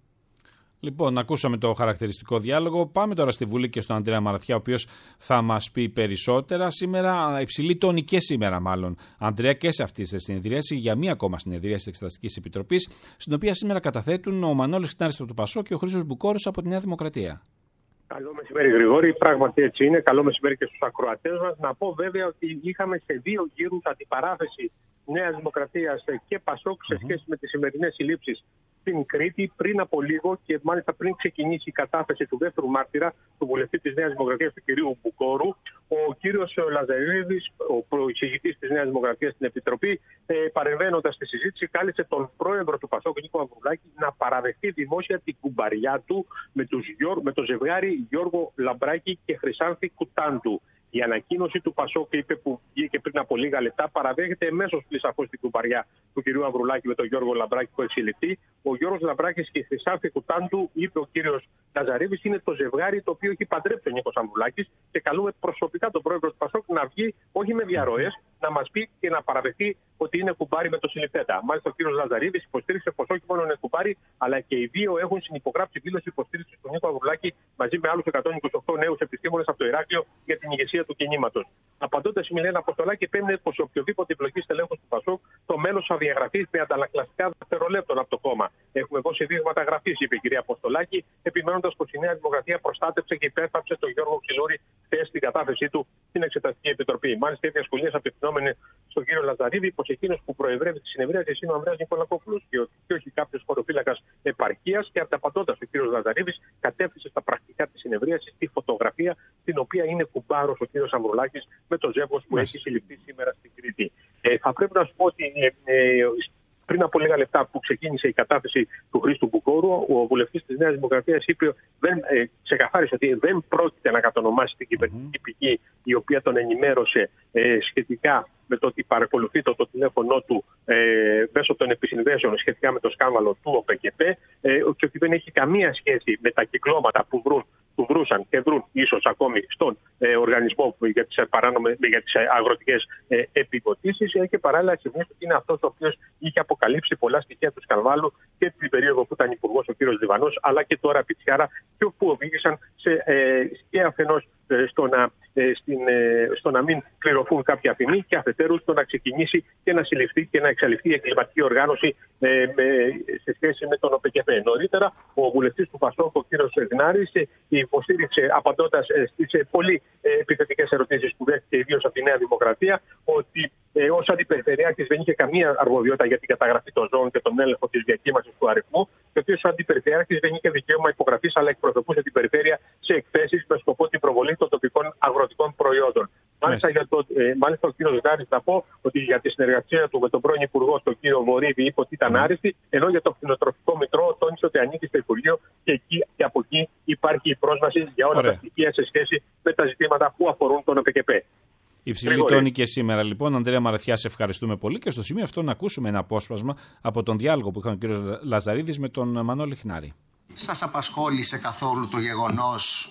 Λοιπόν, ακούσαμε το χαρακτηριστικό διάλογο. Πάμε τώρα στη Βουλή και στον Ανδρέα Μαραθιά, ο οποίος θα μας πει περισσότερα. Σήμερα, υψηλή τόνη και σήμερα μάλλον, Ανδρέα, και σε αυτή τη συνεδρίαση, για μία ακόμα συνεδρίαση της Εξεταστικής Επιτροπής, στην οποία σήμερα καταθέτουν ο Μανώλης Χνάρης από το Πασόκ και ο Χρήστος Μπουκόρος από τη Νέα Δημοκρατία.
Καλό μεσημέρι, Γρηγόρη. Πράγματι έτσι είναι. Καλό μεσημέρι και στους ακροατές μας. Να πω βέβαια ότι είχαμε σε δύο γύρους αντιπαράθεση Νέας Δημοκρατίας και Πασόκ σε σχέση με τις σημερινές συλλήψεις στην Κρήτη πριν από λίγο, και μάλιστα πριν ξεκινήσει η κατάθεση του δεύτερου μάρτυρα, του βουλευτή της Νέας Δημοκρατίας, του κυρίου Μπουκόρου. Ο κύριος Λαζαρίδης, ο προεισηγητής της Νέας Δημοκρατίας στην Επιτροπή, ε, παρεμβαίνοντας στη συζήτηση, κάλεσε τον πρόεδρο του Πασόκ, Νίκο Ανδρουλάκη, να παραδεχτεί δημόσια την κουμπαριά του με, τους, με το ζευγάρι Γιώργο Λαμπράκη και Χρυσάνθη Κουτάντου. Η ανακοίνωση του Πασόκ, είπε, που βγήκε πριν από λίγα λεπτά, παραδέχεται εμέσως σαφώς την κουμπαριά του κυρίου Ανδρουλάκη με τον Γιώργο Λαμπράκη που έχει συλληφθεί. Ο Γιώργος Λαμπράκης και η Χρυσάνθη Κουτάντου, είπε ο κύριος Λαζαρίδης, είναι το ζευγάρι το οποίο έχει παντρέψει ο Νίκος Ανδρουλάκης, και καλούμε προσωπικά τον πρόεδρο του Πασόκ να βγει, όχι με διαρροές, να μας πει και να παραδεχτεί ότι είναι κουμπάρι με το συλληφθέντα. Μάλιστα, ο κύριος Λαζαρίδης υποστήριξε πως όχι μόνο είναι κουμπάρι, αλλά και οι δύο έχουν συνυπογράψει δήλωση υποστήριξης του Νίκο Ανδρουλάκη μαζί με άλλους εκατόν είκοσι οκτώ νέους επιστήμονες από το Ηράκλειο για την ηγεσία του κινήματος. Απαντώντας, η Μιλένα Αποστολάκη επέμεινε πως οποιοδήποτε εμπλοκή στελέχους του Πασόκ, το μέλος θα διαγραφεί με αντανακλαστικά δευτερολέπτων από το κόμμα. Έχουμε δώσει δείγματα γραφής, είπε η κυρία Αποστολάκη, επιμένοντας πως η Νέα Δημοκρατία προστάτεψε και υπέγραψε τον Γιώργο Ξυλούρη χθες στην κατάθεσή του στην Εξεταστική Επιτροπή. Μάλιστα, οι διασχολίες απευθυνόμενοι στον κύριο Λαζαρίδη πως εκείνος που προεδρεύει τη συνεδρίαση είναι ο Ανδρέας Νικολακόπουλος και, και όχι κάποιος χωροφύλακας επαρχίας. Και ανταπαντώντας, ο κύριος Λαζαρίδης κατέφθασε στα πρακτικά της συνεδρίασης τη φωτογραφία, την οποία είναι κουμπάρος ο κύριος Ανδρουλάκης με το ζεύγος που έχει συλληφθεί σήμερα στην Κρήτη. Ε, θα πρέπει να σου πω ότι ε, ε, πριν από λίγα λεπτά που ξεκίνησε η κατάθεση του Χρήστου Μπουκόρου, ο βουλευτής της Νέας Δημοκρατίας είπε, δεν, ε, ξεκαθάρισε ότι δεν πρόκειται να κατονομάσει την κυβερνητική πηγή η οποία τον ενημέρωσε ε, σχετικά με το ότι παρακολουθεί το, το τηλέφωνό του ε, μέσω των επισυνδέσεων σχετικά με το σκάνδαλο του ΟΠΕΚΕΠΕ, ε, και ότι δεν έχει καμία σχέση με τα κυκλώματα που βρουν, που βρούσαν και βρουν ίσως ακόμη στον ε, οργανισμό για τις, παράνομε, για τις αγροτικές ε, επιδοτήσεις, ε, και παράλληλα σημαίνει ότι είναι αυτός ο οποίος είχε αποκαλύψει πολλά στοιχεία του σκανδάλου και την περίοδο που ήταν υπουργός ο κύριος Λιβανός, αλλά και τώρα Πιτσιάρα, και που οδήγησαν σε, ε, και αφενός ε, στο, να, ε, στην, ε, στο να μην πληρωθούν κάποια ποινή, και αφετέρου στο να ξεκινήσει και να συλληφθεί και να εξαλειφθεί η εγκληματική οργάνωση ε, με, σε σχέση με τον ΟΠΕΚΕΠΕ. Νωρίτερα, ο βουλευτής του Πασόκ, ο κύριος Γνάρης, ε, υποστήριξε, απαντώντας ε, στις ε, πολύ ε, επιθετικές ερωτήσεις που δέχτηκε ιδίως από τη Νέα Δημοκρατία, ότι ε, ως αντιπεριφερειάρχης δεν είχε καμία αρμοδιότητα για την καταγραφή των ζώων και τον έλεγχο της διακύμανσης του αριθμού, και ότι ως αντιπεριφερειάρχης δεν είχε δικαίωμα υπογραφής, αλλά εκπροσωπούσε την περιφέρεια σε εκθέσεις με σκοπό την προβολή των τοπικών αγροτικών προϊόντων. Μάλιστα, για το, ε, μάλιστα ο κύριος Γνάρης, να πω ότι για τη συνεργασία του με τον πρώην Υπουργό, τον κύριο Βορύδη, είπε ότι ήταν άριστη, ενώ για το κτηνοτροφικό μητρό τόνισε ότι ανήκει στο Υπουργείο, και, εκεί, και από εκεί υπάρχει η πρόσβαση για όλα Ωραία. τα στοιχεία σε σχέση με τα ζητήματα που αφορούν τον ΟΠΕΚΕΠΕ.
Υψηλή τόνη και σήμερα λοιπόν. Ανδρέα Μαραθιά, σε ευχαριστούμε πολύ, και στο σημείο αυτό να ακούσουμε ένα απόσπασμα από τον διάλογο που είχαν ο κ. Λαζαρίδης με τον Μανώλη Χνάρη.
Σας απασχόλησε καθόλου το γεγονός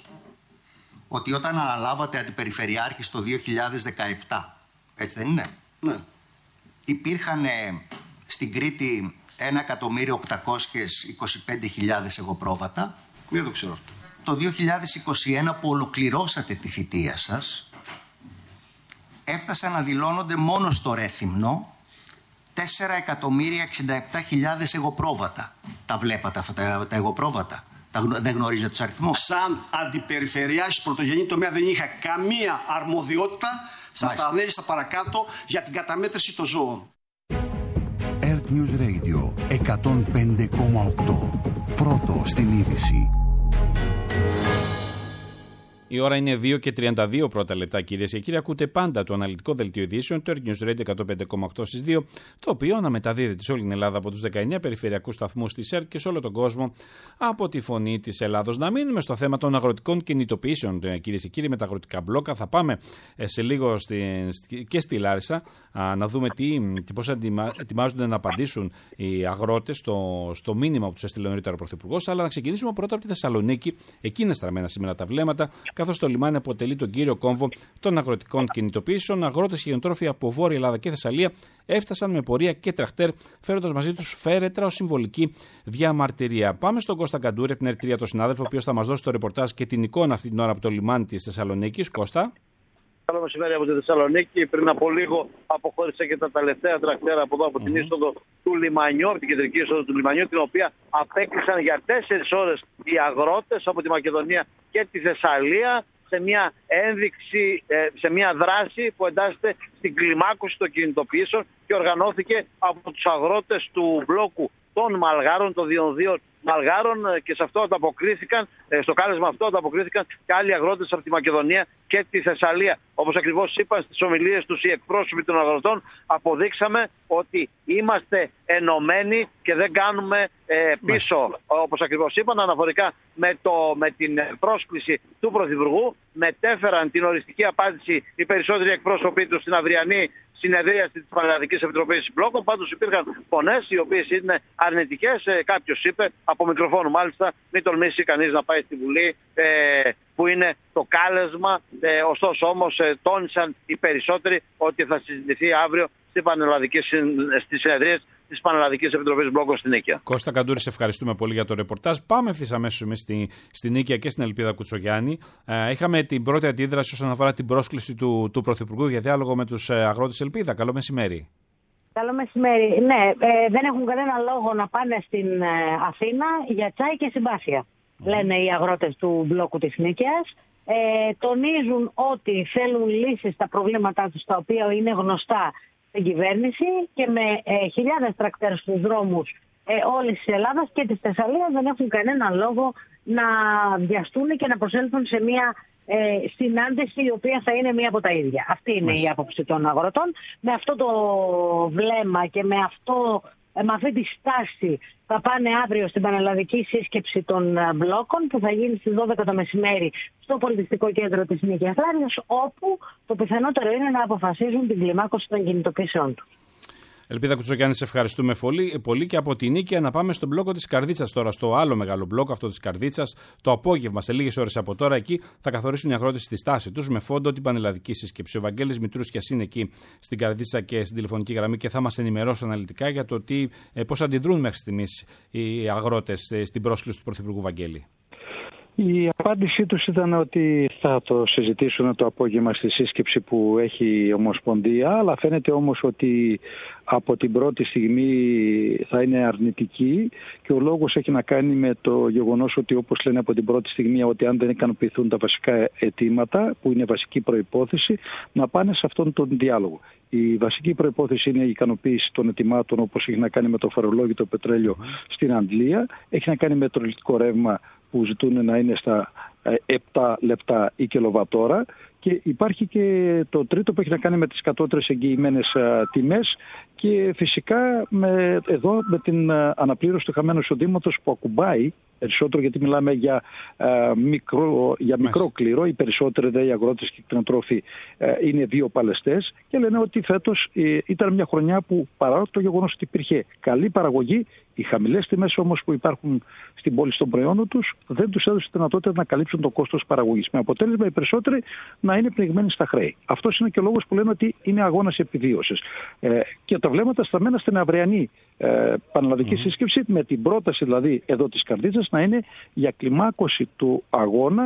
ότι όταν αναλάβατε αντιπεριφερειάρχης το δύο χιλιάδες δεκαεπτά, έτσι δεν είναι? Ναι. Υπήρχαν στην Κρήτη ένα εκατομμύριο οκτακόσιες είκοσι πέντε χιλιάδες εγωπρόβατα.
Δεν το ξέρω αυτό.
Το δύο χιλιάδες είκοσι ένα που ολοκληρώσατε τη θητεία σας, έφτασαν να δηλώνονται μόνο στο Ρέθυμνο τέσσερα εκατομμύρια εξήντα επτά χιλιάδες εγωπρόβατα. Τα βλέπατε αυτά τα, τα εγωπρόβατα? Τα, δεν γνωρίζετε τους αριθμούς?
Σαν αντιπεριφερειάρχης πρωτογενή τομέα δεν είχα καμία αρμοδιότητα. Σας τα ανέλησα παρακάτω για την καταμέτρηση των ζώων.
Earth News Radio εκατόν πέντε κόμμα οκτώ. Πρώτο στην είδηση.
Η ώρα είναι δύο και τριάντα δύο πρώτα λεπτά, κυρίες και κύριοι. Ακούτε πάντα το αναλυτικό δελτίο ειδήσεων, το Earth News Radio εκατόν πέντε κόμμα οκτώ στις δύο, το οποίο αναμεταδίδεται σε όλη την Ελλάδα από τους δεκαεννέα περιφερειακούς σταθμούς της ΕΡΤ και σε όλο τον κόσμο από τη Φωνή της Ελλάδος. Να μείνουμε στο θέμα των αγροτικών κινητοποιήσεων, κυρίες και κύριοι, με τα αγροτικά μπλόκα. Θα πάμε σε λίγο στη, και στη Λάρισα να δούμε τι, τι πώς ετοιμάζονται να απαντήσουν οι αγρότες στο, στο μήνυμα που τους έστειλε νωρίτερα ο Πρωθυπουργός. Αλλά να ξεκινήσουμε πρώτα από τη Θεσσαλονίκη. Εκεί είναι στραμμένα σήμερα τα βλέμματα, καθώς το λιμάνι αποτελεί τον κύριο κόμβο των αγροτικών κινητοποιήσεων. Αγρότες και γενοτρόφοι από Βόρεια Ελλάδα και Θεσσαλία έφτασαν με πορεία και τρακτέρ, φέροντας μαζί τους φέρετρα ως συμβολική διαμαρτυρία. Πάμε στον Κώστα Καντούρη, από την ΕΡΤ τρία, τον συνάδελφο, ο οποίος θα μας δώσει το ρεπορτάζ και την εικόνα αυτή την ώρα από το λιμάνι της Θεσσαλονίκης. Κώστα.
Καλό μεσημέρι από τη Θεσσαλονίκη. Πριν από λίγο αποχώρησα και τα τελευταία τρακτέρα από εδώ, από την mm-hmm. είσοδο του λιμανιού, από την κεντρική είσοδο του λιμανιού, την οποία απέκλεισαν για τέσσερις ώρες οι αγρότες από τη Μακεδονία και τη Θεσσαλία, σε μια ένδειξη, σε μια δράση που εντάσσεται στην κλιμάκωση των κινητοποιήσεων και οργανώθηκε από τους αγρότες του μπλόκου των Μαλγάρων, των διοδίων Μαλγάρων, και σε αυτό ανταποκρίθηκαν, στο κάλεσμα αυτό ανταποκρίθηκαν και άλλοι αγρότες από τη Μακεδονία και τη Θεσσαλία. Όπως ακριβώς είπαν στις ομιλίες τους οι εκπρόσωποι των αγροτών, αποδείξαμε ότι είμαστε ενωμένοι και δεν κάνουμε ε, πίσω. Όπως ακριβώς είπαν, αναφορικά με, το, με την πρόσκληση του Πρωθυπουργού, μετέφεραν την οριστική απάντηση οι περισσότεροι εκπρόσωποι τους στην αυριανή συνεδρίαση της Πανελλαδικής Επιτροπής Μπλόκων. Πάντως υπήρχαν φωνές οι οποίες είναι αρνητικές. Ε, κάποιος είπε, από μικροφόνου μάλιστα, μην τολμήσει κανείς να πάει στη Βουλή, ε, που είναι το κάλεσμα. Ε, ωστόσο όμως ε, τόνισαν οι περισσότεροι ότι θα συζητηθεί αύριο στην Πανελλαδική, στις συνεδρίες της Πανελλαδικής Επιτροπής Μπλόκων στην Νίκαια.
Κώστα Καντούρη, σε ευχαριστούμε πολύ για το ρεπορτάζ. Πάμε ευθύς αμέσως εμείς στη, στη Νίκαια και στην Ελπίδα Κουτσογιάννη. Ε, είχαμε την πρώτη αντίδραση όσον αφορά την πρόσκληση του, του Πρωθυπουργού για διάλογο με τους αγρότες Ελπίδα. Καλό μεσημέρι.
Καλό μεσημέρι. Ναι, ε, δεν έχουν κανένα λόγο να πάνε στην ε, Αθήνα για τσάι και συμπάθεια, mm. λένε οι αγρότες του μπλόκου της Νίκαιας. Ε, τονίζουν ότι θέλουν λύσεις στα προβλήματά τους, τα οποία είναι γνωστά στην κυβέρνηση, και με ε, χιλιάδες τρακτέρ στους δρόμους ε, όλης της Ελλάδας και της Θεσσαλίας δεν έχουν κανένα λόγο να βιαστούν και να προσέλθουν σε μια ε, συνάντηση η οποία θα είναι μία από τα ίδια. Αυτή είναι Μάλιστα. η άποψη των αγροτών. Με αυτό το βλέμμα και με, αυτό, με αυτή τη στάση θα πάνε αύριο στην Πανελλαδική Σύσκεψη των Μπλόκων, που θα γίνει στις δώδεκα το μεσημέρι στο πολιτιστικό κέντρο της Νίκαιας Λάρισας, όπου το πιθανότερο είναι να αποφασίζουν την κλιμάκωση των κινητοποιήσεων του.
Ελπίδα Κουτσογιάννη, σε ευχαριστούμε πολύ, πολύ. Και από την Νίκαια να πάμε στον μπλόκο της Καρδίτσας τώρα, στο άλλο μεγάλο μπλόκο, αυτό της Καρδίτσας. Το απόγευμα, σε λίγες ώρες από τώρα, εκεί θα καθορίσουν οι αγρότες τη στάση τους με φόντο την Πανελλαδική Σύσκεψη. Ο Βαγγέλης Μητρούσιας είναι εκεί στην Καρδίτσα και στην τηλεφωνική γραμμή και θα μας ενημερώσει αναλυτικά για το τι, πώς αντιδρούν μέχρι στιγμής οι αγρότες στην πρόσκληση του Πρωθυπουργού. Βαγγέλη.
Η απάντησή τους ήταν ότι θα το συζητήσουν το απόγευμα στη σύσκεψη που έχει η Ομοσπονδία, αλλά φαίνεται όμως ότι από την πρώτη στιγμή θα είναι αρνητική, και ο λόγος έχει να κάνει με το γεγονός ότι, όπως λένε από την πρώτη στιγμή, ότι αν δεν ικανοποιηθούν τα βασικά αιτήματα, που είναι βασική προϋπόθεση, να πάνε σε αυτόν τον διάλογο. Η βασική προϋπόθεση είναι η ικανοποίηση των αιτημάτων, όπως έχει να κάνει με το φορολόγητο πετρέλαιο στην Αντλία, έχει να κάνει με το ηλεκτρικό ρεύμα που ζητούν να είναι στα επτά λεπτά η κιλοβατόρα, και υπάρχει και το τρίτο που έχει να κάνει με τις κατώτερες εγγυημένες τιμές, και φυσικά με, εδώ με την αναπλήρωση του χαμένου εισοδήματος που ακουμπάει περισσότερο, γιατί μιλάμε για, α, μικρό, για μικρό κλήρο. Οι περισσότεροι δε οι αγρότες και οι κτηνοτρόφοι είναι βιοπαλαιστές, και λένε ότι φέτος ε, ήταν μια χρονιά που, παρά το γεγονός ότι υπήρχε καλή παραγωγή, οι χαμηλές τιμές όμως που υπάρχουν στην πόλη των προϊόντων τους δεν τους έδωσε τη δυνατότητα να καλύψουν το κόστος παραγωγής. Με αποτέλεσμα οι περισσότεροι να είναι πνιγμένοι στα χρέη. Αυτός είναι και ο λόγος που λένε ότι είναι αγώνας επιβίωσης. Ε, και τα βλέμματα σταμμένα στην αυριανή ε, Πανελλαδική mm. σύσκεψη, με την πρόταση δηλαδή εδώ της Καρδίτσας να είναι για κλιμάκωση του αγώνα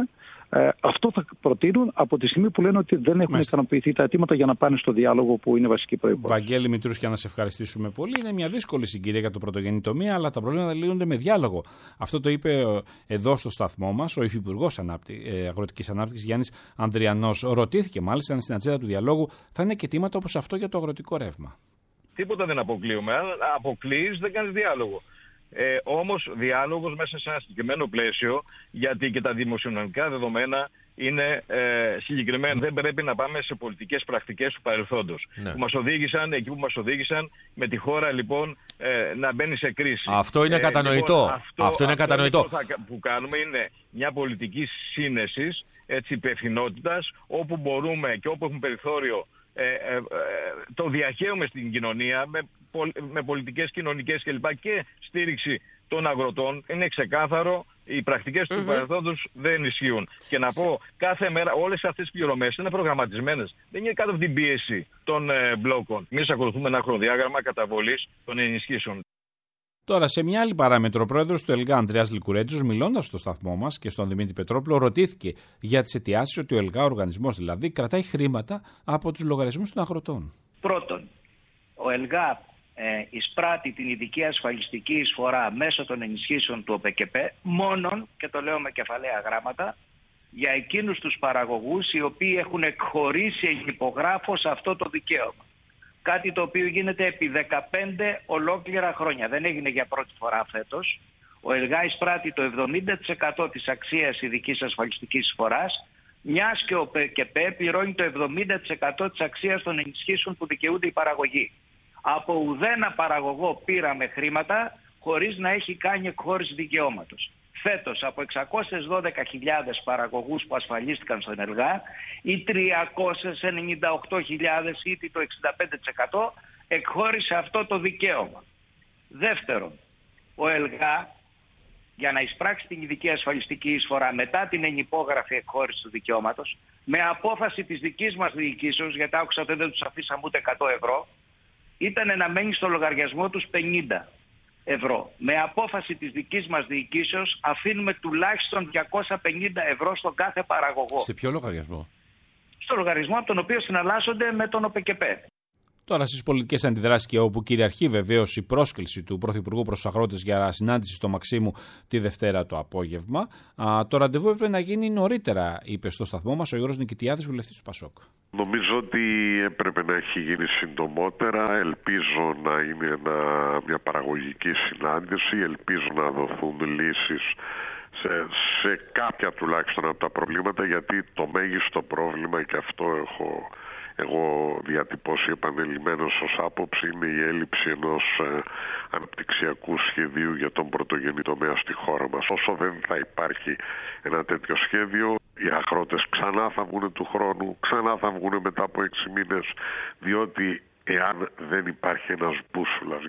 Ε, αυτό θα προτείνουν από τη στιγμή που λένε ότι δεν έχουν
Μάλιστα.
ικανοποιηθεί τα αιτήματα για να πάνε στο διάλογο που είναι βασική προϋπόθεση.
Βαγγέλη Μητρούσια, να σε ευχαριστήσουμε πολύ. Είναι μια δύσκολη συγκυρία για το πρωτογενή τομέα, αλλά τα προβλήματα λύνονται με διάλογο. Αυτό το είπε εδώ στο σταθμό μας ο Υφυπουργός Ανάπτυ... Αγροτικής Ανάπτυξης Γιάννης Ανδριανός. Ρωτήθηκε μάλιστα αν στην ατζέντα του διαλόγου θα είναι και αιτήματα όπως αυτό για το αγροτικό ρεύμα.
Τίποτα δεν αποκλείουμε. Αν αποκλείεις, δεν κάνεις διάλογο. Ε, όμως διάλογος μέσα σε ένα συγκεκριμένο πλαίσιο, γιατί και τα δημοσιονομικά δεδομένα είναι ε, συγκεκριμένα. Δεν πρέπει να πάμε σε πολιτικές πρακτικές του παρελθόντος. Ναι. Που μας οδήγησαν εκεί που μας οδήγησαν, με τη χώρα λοιπόν ε, να μπαίνει σε κρίση.
Αυτό είναι ε, κατανοητό. Λοιπόν, αυτό, αυτό είναι αυτό κατανοητό.
Λοιπόν, θα, που κάνουμε είναι μια πολιτική σύνεσης, έτσι, υπευθυνότητας, όπου μπορούμε και όπου έχουμε περιθώριο ε, ε, ε, το διαχέουμε στην κοινωνία με, με πολιτικές, κοινωνικές κλπ. Και στήριξη των αγροτών. Είναι ξεκάθαρο, οι πρακτικές mm-hmm. του παρελθόντος δεν ισχύουν. Και να πω, κάθε μέρα όλες αυτές τις πληρωμές είναι προγραμματισμένες. Δεν είναι κάτω από την πίεση των ε, μπλόκων. Εμείς ακολουθούμε ένα χρονοδιάγραμμα καταβολής των ενισχύσεων.
Τώρα, σε μια άλλη παράμετρο, ο πρόεδρος του ΕΛΓΑ, Ανδρέας Λικουρέτζος, μιλώντας στο σταθμό μας και στον Δημήτρη Πετρόπουλο, ρωτήθηκε για τις αιτιάσεις ότι ο ΕΛΓΑ, ο οργανισμός δηλαδή, κρατάει χρήματα από τους λογαριασμούς των αγροτών.
Πρώτον, ο ΕΛΓΑ ε, εισπράττει την ειδική ασφαλιστική εισφορά μέσω των ενισχύσεων του ΟΠΕΚΕΠΕ, μόνον, και το λέω με κεφαλαία γράμματα, για εκείνους τους παραγωγούς οι οποίοι έχουν εκχωρήσει υπογράφως αυτό το δικαίωμα. Κάτι το οποίο γίνεται επί δεκαπέντε ολόκληρα χρόνια. Δεν έγινε για πρώτη φορά φέτος. Ο ΕΛΓΑ εισπράττει το εβδομήντα τοις εκατό της αξίας ειδικής ασφαλιστικής εισφοράς, μιας και ο ΟΠΕΚΕΠΕ πληρώνει το εβδομήντα τοις εκατό της αξίας των ενισχύσεων που δικαιούνται οι παραγωγοί. Από ουδένα παραγωγό πήραμε χρήματα χωρίς να έχει κάνει εκχώρηση δικαιώματος. Φέτος από εξακόσιες δώδεκα χιλιάδες παραγωγούς που ασφαλίστηκαν στον ΕΛΓΑ, οι τριακόσιες ενενήντα οκτώ χιλιάδες, ήδη το εξήντα πέντε τοις εκατό, εκχώρησε αυτό το δικαίωμα. Δεύτερον, ο ΕΛΓΑ για να εισπράξει την ειδική ασφαλιστική εισφορά μετά την ενυπόγραφη εκχώρηση του δικαιώματος, με απόφαση της δικής μας διοικήσεως, γιατί άκουσα ότι δεν τους αφήσαμε ούτε εκατό ευρώ, ήταν να μένει στο λογαριασμό τους πενήντα ευρώ. Με απόφαση της δικής μας διοικήσεως αφήνουμε τουλάχιστον διακόσια πενήντα ευρώ στον κάθε παραγωγό.
Σε ποιο λογαριασμό?
Στο λογαριασμό από τον οποίο συναλλάσσονται με τον ΟΠΕΚΕΠΕ.
Τώρα στις πολιτικές αντιδράσεις και όπου κυριαρχεί βεβαίως η πρόσκληση του Πρωθυπουργού προς τους αγρότες για συνάντηση στο Μαξίμου τη Δευτέρα το απόγευμα, α, το ραντεβού έπρεπε να γίνει νωρίτερα, είπε στο σταθμό μας ο Γιώργος Νικητιάδης, βουλευτής του ΠΑΣΟΚ.
Νομίζω ότι έπρεπε να έχει γίνει συντομότερα. Ελπίζω να είναι ένα, μια παραγωγική συνάντηση. Ελπίζω να δοθούν λύσεις σε, σε κάποια τουλάχιστον από τα προβλήματα, γιατί το μέγιστο πρόβλημα, και αυτό έχω εγώ διατυπώσει επανελειμμένως ως άποψη, είναι η έλλειψη ενός ε, αναπτυξιακού σχεδίου για τον πρωτογενή τομέα στη χώρα μας. Όσο δεν θα υπάρχει ένα τέτοιο σχέδιο, οι αγρότες ξανά θα βγουν του χρόνου, ξανά θα βγουν μετά από έξι μήνες, διότι εάν δεν υπάρχει ένας μπούσουλας.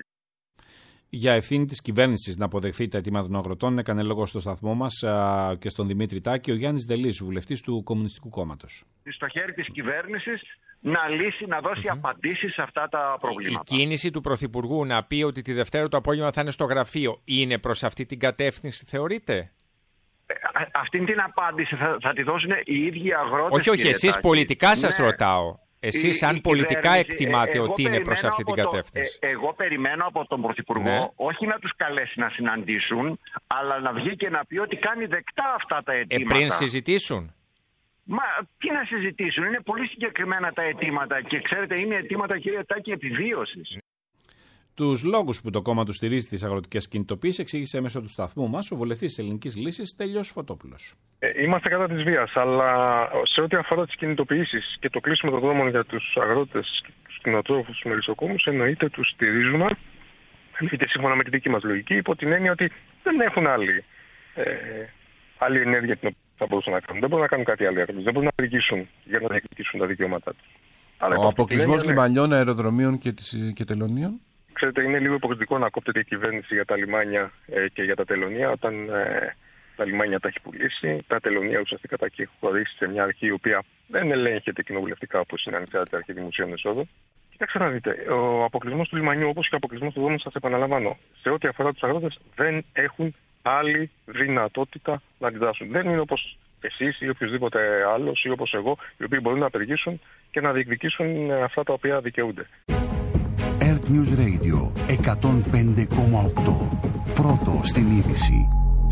Για ευθύνη της κυβέρνησης να αποδεχθεί τα αιτήματα των αγροτών, έκανε λόγο στο σταθμό μας α, και στον Δημήτρη Τάκη ο Γιάννης Δελής, βουλευτής του Κομμουνιστικού Κόμματος.
Στο χέρι της κυβέρνησης να λύσει, να δώσει mm-hmm. απαντήσεις σε αυτά τα προβλήματα.
Η κίνηση του Πρωθυπουργού να πει ότι τη Δευτέρα το απόγευμα θα είναι στο γραφείο, είναι προς αυτή την κατεύθυνση, θεωρείτε?
Ε, αυτή την απάντηση θα, θα τη δώσουν οι ίδιοι αγρότες.
Όχι, όχι, εσείς
Τάκη.
πολιτικά σας
ναι.
ρωτάω. Εσείς αν πολιτικά εκτιμάτε ε, ότι είναι προς αυτή την κατεύθυνση.
Το, ε, εγώ περιμένω από τον Πρωθυπουργό ναι. όχι να τους καλέσει να συναντήσουν, αλλά να βγει και να πει ότι κάνει δεκτά αυτά τα αιτήματα.
Ε, πριν συζητήσουν.
Μα τι να συζητήσουν, είναι πολύ συγκεκριμένα τα αιτήματα και ξέρετε είναι αιτήματα, κύριε Τάκη, επιβίωσης.
Τους λόγους που το κόμμα του στηρίζει τις αγροτικές κινητοποίησεις εξήγησε μέσω του σταθμού μας ο βουλευτής της Ελληνικής Λύσης Στέλιος Φωτόπουλος.
Ε, είμαστε κατά της βίας, αλλά σε ό,τι αφορά τις κινητοποιήσεις και το κλείσιμο των δρόμων για τους αγρότες και τους κτηνοτρόφους, τους μελισσοκόμους, εννοείται τους στηρίζουμε, είτε σύμφωνα με τη δική μας λογική, υπό την έννοια ότι δεν έχουν άλλη, ε, άλλη ενέργεια την οποία θα μπορούσαν να κάνουν. Δεν μπορούν να κάνουν κάτι άλλο. Δεν μπορούν να διεκδικήσουν για να διεκδικήσουν τα δικαιώματά τους.
Ο αποκλεισμός λιμανιών, αεροδρομίων και, της, και τελωνίων.
Ξέρετε, είναι λίγο υποκριτικό να κόπτεται η κυβέρνηση για τα λιμάνια ε, και για τα τελωνία όταν ε, τα λιμάνια τα έχει πουλήσει. Τα τελωνία ουσιαστικά τα έχει χωρίσει σε μια αρχή η οποία δεν ελέγχεται κοινοβουλευτικά όπως είναι ανεξάρτητη αρχή δημοσίων εσόδων. Κοιτάξτε να δείτε, ο αποκλεισμός του λιμανιού όπως και ο αποκλεισμός του δρόμου, σας επαναλαμβάνω, σε ό,τι αφορά τους αγρότες δεν έχουν άλλη δυνατότητα να αντιδράσουν. Δεν είναι όπως εσείς ή οποιοδήποτε άλλος ή όπως εγώ, οι οποίοι μπορούν να απεργήσουν και να διεκδικήσουν αυτά τα οποία δικαιούνται.
Earth News Radio εκατόν πέντε κόμμα οκτώ. Πρώτο στην είδηση.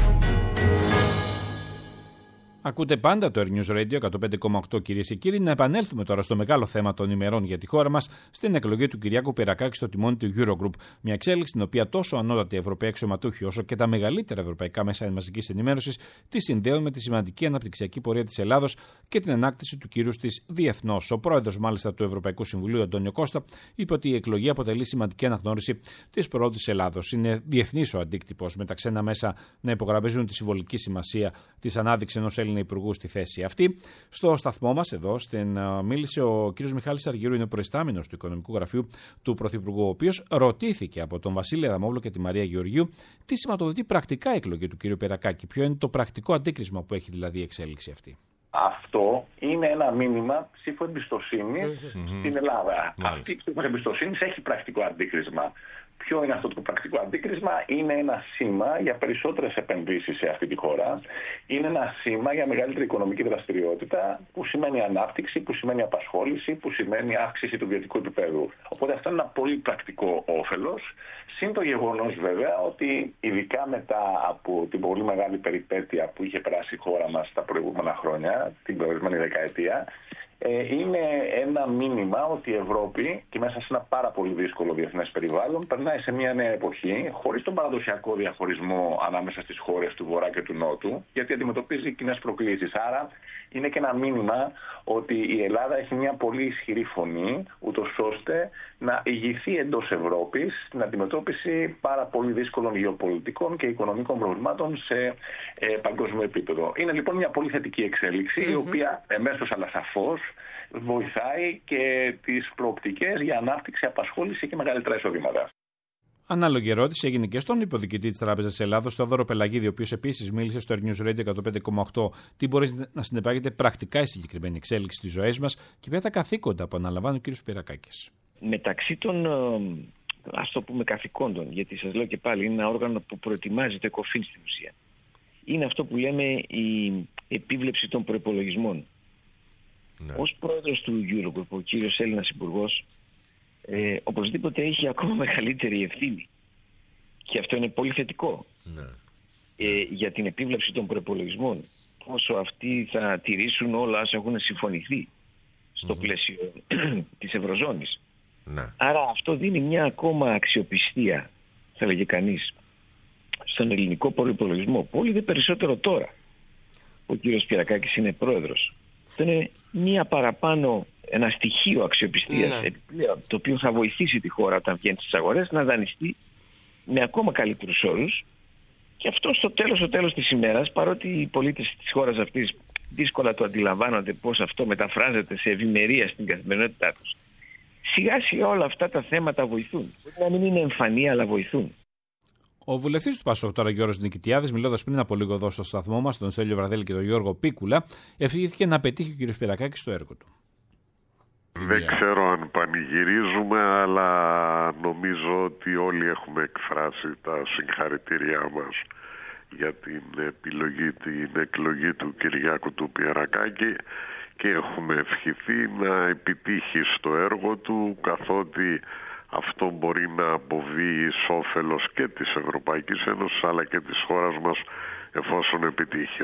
Ακούτε πάντα το Earth News Radio εκατόν πέντε κόμμα οκτώ, κυρίες και κύριοι. Να επανέλθουμε τώρα στο μεγάλο θέμα των ημερών για τη χώρα μας, στην εκλογή του Κυριάκου Πυρακάκη στο τιμόνι του Eurogroup. Μια εξέλιξη την οποία τόσο ανώτατοι ευρωπαίοι αξιωματούχοι όσο και τα μεγαλύτερα ευρωπαϊκά μέσα μαζικής ενημέρωσης τη συνδέουν με τη σημαντική αναπτυξιακή πορεία της Ελλάδος και την ανάκτηση του κύρους της διεθνώς. Ο πρόεδρος, μάλιστα, του Ευρωπαϊκού Συμβουλίου, Αντώνιο Κώστα, είπε ότι η εκλογή αποτελεί σημαντική αναγνώριση της προόδου της Ελλάδος. Είναι διεθνής ο αντίκτυπος, με τα ξένα μέσα να υπογραμμίζουν τη συμβολική σημασία της ανάδειξης ενός Έλληνα υπουργού στη θέση αυτή. Στο σταθμό μας εδώ στην, uh, μίλησε ο κ. Μιχάλης Αργύρου, είναι προϊστάμενος του Οικονομικού Γραφείου του Πρωθυπουργού, ο οποίος ρωτήθηκε από τον Βασίλη Αδαμόπουλο και τη Μαρία Γεωργίου τι σηματοδοτεί πρακτικά η εκλογή του κ. Πυρακάκη, ποιο είναι το πρακτικό αντίκρισμα που έχει δηλαδή η εξέλιξη αυτή.
Αυτό είναι ένα μήνυμα ψήφου εμπιστοσύνη mm-hmm. στην Ελλάδα. Mm-hmm. Αυτή η ψήφο εμπιστοσύνη έχει πρακτικό αντίκρισμα. Ποιο είναι αυτό το πρακτικό αντίκρισμα? Είναι ένα σήμα για περισσότερες επενδύσεις σε αυτή τη χώρα. Είναι ένα σήμα για μεγαλύτερη οικονομική δραστηριότητα, που σημαίνει ανάπτυξη, που σημαίνει απασχόληση, που σημαίνει αύξηση του βιωτικού επίπεδου. Οπότε αυτό είναι ένα πολύ πρακτικό όφελος. Συν το γεγονός βέβαια ότι ειδικά μετά από την πολύ μεγάλη περιπέτεια που είχε περάσει η χώρα μας τα προηγούμενα χρόνια, την προηγούμενη δεκαετία, είναι ένα μήνυμα ότι η Ευρώπη, και μέσα σε ένα πάρα πολύ δύσκολο διεθνές περιβάλλον, περνάει σε μια νέα εποχή, χωρίς τον παραδοσιακό διαχωρισμό ανάμεσα στις χώρες του Βορρά και του Νότου, γιατί αντιμετωπίζει κοινές προκλήσεις. Άρα είναι και ένα μήνυμα ότι η Ελλάδα έχει μια πολύ ισχυρή φωνή, ούτως ώστε να ηγηθεί εντός Ευρώπης στην αντιμετώπιση πάρα πολύ δύσκολων γεωπολιτικών και οικονομικών προβλημάτων σε ε, παγκόσμιο επίπεδο. Είναι λοιπόν μια πολύ θετική εξέλιξη, mm-hmm. η οποία εμέσως αλλά σαφώς βοηθάει και τις προοπτικές για ανάπτυξη, απασχόληση και μεγαλύτερα εισοδήματα.
Ανάλογη ερώτηση έγινε και στον υποδιοικητή της Τράπεζας Ελλάδος, Θεόδωρο Πελαγίδη, ο οποίος επίσης μίλησε στο Earth News Radio εκατόν πέντε κόμμα οκτώ. Τι μπορεί να συνεπάγεται πρακτικά η συγκεκριμένη εξέλιξη στις ζωές μας και ποια τα καθήκοντα που αναλαμβάνει ο κ. Πυρακάκης.
Μεταξύ των, ας το πούμε, καθηκόντων, γιατί σας λέω και πάλι, είναι ένα όργανο που προετοιμάζει το ΕΚΟΦΗΝ στην ουσία. Είναι αυτό που λέμε η επίβλεψη των προϋπολογισμών. Ναι. Ως πρόεδρος του Eurogroup, ο κύριος Έλληνας υπουργός, Ε, οπωσδήποτε έχει ακόμα μεγαλύτερη ευθύνη, και αυτό είναι πολύ θετικό, ναι. ε, για την επίβλεψη των προϋπολογισμών, πόσο αυτοί θα τηρήσουν όλα όσα έχουν συμφωνηθεί στο mm-hmm. πλαίσιο της Ευρωζώνης. Ναι. Άρα αυτό δίνει μια ακόμα αξιοπιστία, θα λέγε κανείς, στον ελληνικό προϋπολογισμό, πολύ δε περισσότερο τώρα ο κύριος Πυρακάκης είναι πρόεδρος. Αυτό είναι μια παραπάνω, ένα στοιχείο αξιοπιστίας, ναι. επιπλέον, το οποίο θα βοηθήσει τη χώρα όταν βγαίνει στις αγορές να δανειστεί με ακόμα καλύτερους όρους, και αυτό στο τέλος, στο τέλος της ημέρας, παρότι οι πολίτες της χώρας αυτής δύσκολα το αντιλαμβάνονται πώς αυτό μεταφράζεται σε ευημερία στην καθημερινότητά τους, σιγά σιγά όλα αυτά τα θέματα βοηθούν. Μπορεί να μην είναι εμφανή, αλλά βοηθούν.
Ο βουλευτής του Πασόκ, τώρα Γιώργος Νικητιάδης, μιλώντας πριν από λίγο εδώ στο σταθμό μας, τον Στέλιο Βραδέλη και τον Γιώργο Πίκουλα, ευχήθηκε να πετύχει ο κ. Πυρακάκης στο έργο του.
Δεν ξέρω αν πανηγυρίζουμε, αλλά νομίζω ότι όλοι έχουμε εκφράσει τα συγχαρητήριά μας για την επιλογή, την εκλογή του Κυριάκου του Πυρακάκη, και έχουμε ευχηθεί να επιτύχει στο έργο του, καθότι αυτό μπορεί να αποβεί εις όφελος και της Ευρωπαϊκής Ένωσης αλλά και της χώρας μας, εφόσον επιτύχει.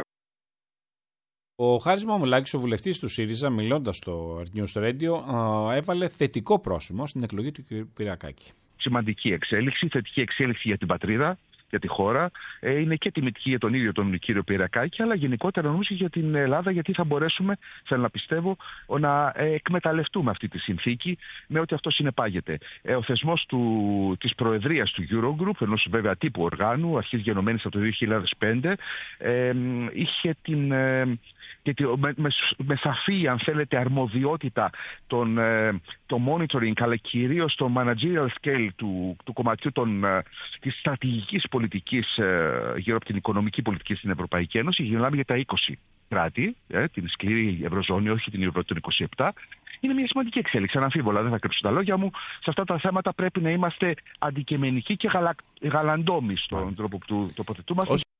Ο Χάρης Μαμουλάκης, ο βουλευτής του ΣΥΡΙΖΑ, μιλώντας στο Earth News Radio, έβαλε θετικό πρόσημο στην εκλογή του κ. Πυρακάκη.
Σημαντική εξέλιξη, θετική εξέλιξη για την πατρίδα, για τη χώρα. Ε, είναι και τιμητική για τον ίδιο τον κύριο Πυρακάκη, αλλά γενικότερα νομίζω για την Ελλάδα, γιατί θα μπορέσουμε, θέλω να πιστεύω, να εκμεταλλευτούμε αυτή τη συνθήκη με ό,τι αυτό συνεπάγεται. Ε, ο θεσμός του, της προεδρίας του Eurogroup, ενός βέβαια τύπου οργάνου, αρχής γενομένης από το δύο χιλιάδες πέντε, ε, είχε την... Ε, και με, με, με σαφή, αν θέλετε, αρμοδιότητα τον, ε, το monitoring, αλλά κυρίως το managerial scale του, του κομματιού των, ε, της στρατηγικής πολιτικής ε, γύρω από την οικονομική πολιτική στην Ευρωπαϊκή Ένωση. Μιλάμε για τα είκοσι κράτη, ε, την σκληρή Ευρωζώνη, όχι την Ευρώπη των είκοσι επτά. Είναι μια σημαντική εξέλιξη, αναμφίβολα, δεν θα κρύψω τα λόγια μου. Σε αυτά τα θέματα πρέπει να είμαστε αντικειμενικοί και γαλα, γαλαντόμοι στον τρόπο που τοποθετούμαστε.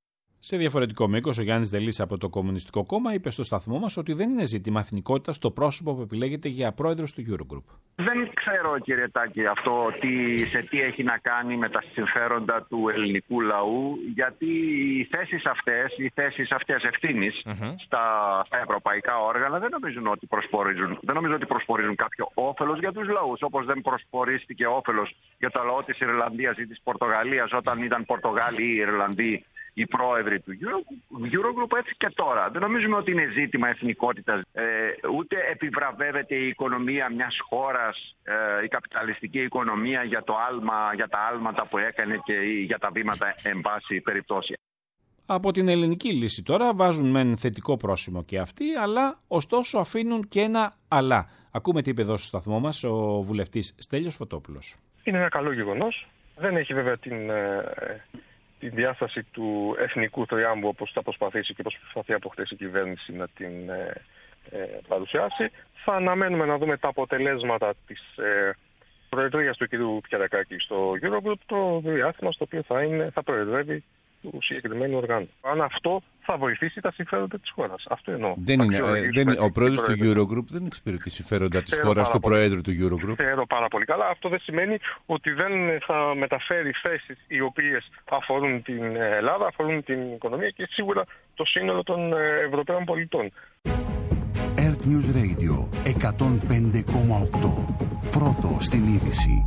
Σε διαφορετικό μήκος, ο Γιάννης Δελής από το Κομμουνιστικό Κόμμα είπε στο σταθμό μας ότι δεν είναι ζήτημα εθνικότητας το πρόσωπο που επιλέγεται για πρόεδρος του Eurogroup.
Δεν ξέρω, κύριε Τάκη, αυτό τι, σε τι έχει να κάνει με τα συμφέροντα του ελληνικού λαού, γιατί οι θέσεις αυτές, οι θέσεις αυτές ευθύνης mm-hmm. στα, στα ευρωπαϊκά όργανα δεν νομίζουν ότι προσπορίζουν, δεν νομίζω ότι προσπορίζουν κάποιο όφελος για τους λαούς, όπως δεν προσπορίστηκε όφελος για το λαό της Ιρλανδίας ή της Πορτογαλίας όταν ήταν Πορτογάλοι ή Ιρλανδοί οι πρόεδροι του Eurogroup, έτσι και τώρα. Δεν νομίζουμε ότι είναι ζήτημα εθνικότητας. Ε, ούτε επιβραβεύεται η οικονομία μιας χώρας, ε, η καπιταλιστική οικονομία για, το άλμα, για τα άλματα που έκανε και για τα βήματα εν πάση περιπτώσει.
Από την ελληνική λύση τώρα βάζουν μεν θετικό πρόσημο και αυτοί, αλλά ωστόσο αφήνουν και ένα αλλά. Ακούμε τι είπε εδώ στο σταθμό μας ο βουλευτής Στέλιος Φωτόπουλος.
Είναι ένα καλό γεγονός. Δεν έχει βέβαια την... Ε... τη διάσταση του εθνικού τριάμβου όπως θα προσπαθήσει και προσπαθεί από χτες η κυβέρνηση να την ε, ε, παρουσιάσει. Θα αναμένουμε να δούμε τα αποτελέσματα της ε, προεδρίας του κ. Πιερακάκη στο Eurogroup, το διάστημα στο οποίο θα, είναι, θα προεδρεύει του συγκεκριμένου οργάνου. Αν αυτό θα βοηθήσει τα συμφέροντα της χώρας. Αυτό εννοώ.
Δεν είναι, ε, δεν, ο πρόεδρος του Eurogroup δεν εξυπηρετεί συμφέροντα της χώρας του προέδρου του Eurogroup.
Ξέρω πάρα πολύ καλά. Αυτό δεν σημαίνει ότι δεν θα μεταφέρει θέσεις οι οποίες αφορούν την Ελλάδα, αφορούν την οικονομία και σίγουρα το σύνολο των Ευρωπαίων πολιτών.
Earth News Radio εκατόν πέντε κόμμα οκτώ. Πρώτο στην είδηση.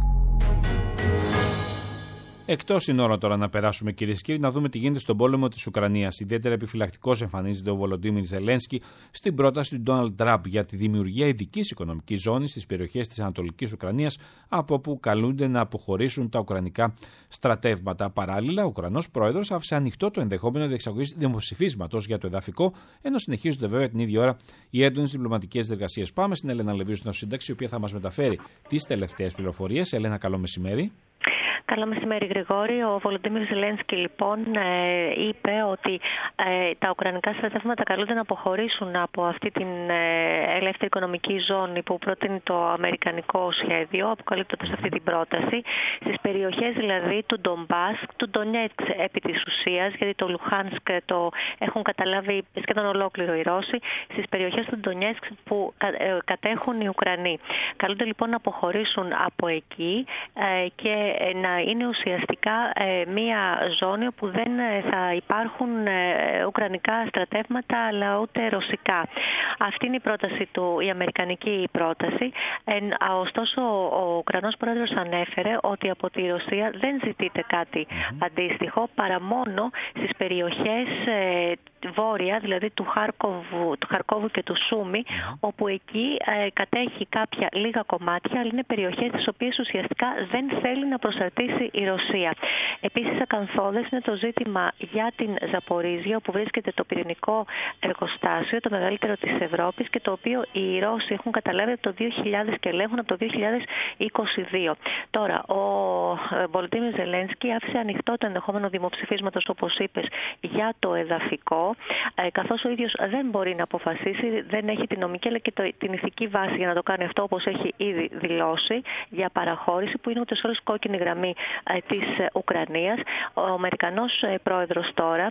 Εκτός είναι ώρα τώρα να περάσουμε, κυρίες και κύριοι, να δούμε τι γίνεται στον πόλεμο της Ουκρανίας. Ιδιαίτερα επιφυλακτικός εμφανίζεται ο Βολοντίμιρ Ζελένσκι στην πρόταση του Ντόναλντ Τραμπ για τη δημιουργία ειδικής οικονομικής ζώνης στις περιοχές της Ανατολικής Ουκρανίας, από όπου καλούνται να αποχωρήσουν τα ουκρανικά στρατεύματα. Παράλληλα, ο Ουκρανός πρόεδρος άφησε ανοιχτό το ενδεχόμενο διεξαγωγής δημοψηφίσματος για το εδαφικό, ενώ συνεχίζονται βέβαια την ίδια ώρα οι έντονες διπλωματικές διεργασίες. Πάμε στην Έλενα Λεβίου στην σύνταξη, η οποία θα μας μεταφέρει τις τελευταίες πληροφορίες. Έλενα, καλό μεσημέρι.
Καλό μεσημέρι, Γρηγόρη. Ο Βολοντίμιρ Ζελένσκι λοιπόν ε, είπε ότι ε, τα ουκρανικά στρατεύματα καλούνται να αποχωρήσουν από αυτή την ε, ελεύθερη οικονομική ζώνη που προτείνει το αμερικανικό σχέδιο, αποκαλύπτοντας αυτή την πρόταση, στις περιοχές δηλαδή του Ντομπάσκ, του Ντονιέτσκ επί της ουσίας, γιατί το Λουχάνσκ το έχουν καταλάβει σχεδόν ολόκληρο οι Ρώσοι, στις περιοχές του Ντονιέτσκ που ε, κατέχουν οι Ουκρανοί. Καλούνται λοιπόν να αποχωρήσουν από εκεί ε, και να είναι ουσιαστικά ε, μία ζώνη όπου δεν θα υπάρχουν ε, ουκρανικά στρατεύματα αλλά ούτε ρωσικά. Αυτή είναι η πρόταση του, η αμερικανική πρόταση. Ε, ωστόσο, ο Ουκρανός πρόεδρος ανέφερε ότι από τη Ρωσία δεν ζητείται κάτι mm-hmm. αντίστοιχο παρά μόνο στις περιοχές ε, βόρεια, δηλαδή του Χαρκόβου, του Χαρκόβου και του Σούμι, mm-hmm. όπου εκεί ε, κατέχει κάποια λίγα κομμάτια, αλλά είναι περιοχές τις οποίες ουσιαστικά δεν θέλει να προσαρτήσει η Ρωσία. Επίσης, ακαθόδες είναι το ζήτημα για την Ζαπορίζια, όπου βρίσκεται το πυρηνικό εργοστάσιο, το μεγαλύτερο της Ευρώπης και το οποίο οι Ρώσοι έχουν καταλάβει από το δύο χιλιάδες και ελέγχουν από το δύο χιλιάδες είκοσι δύο. Τώρα, ο Βολοντίμιρ Ζελένσκι άφησε ανοιχτό το ενδεχόμενο δημοψηφίσματος, όπως είπες, για το εδαφικό, καθώς ο ίδιος δεν μπορεί να αποφασίσει, δεν έχει την νομική αλλά και το, την ηθική βάση για να το κάνει αυτό, όπως έχει ήδη δηλώσει, για παραχώρηση, που είναι ούτως όλες κόκκινη γραμμή της Ουκρανίας. Ο Αμερικανός πρόεδρος τώρα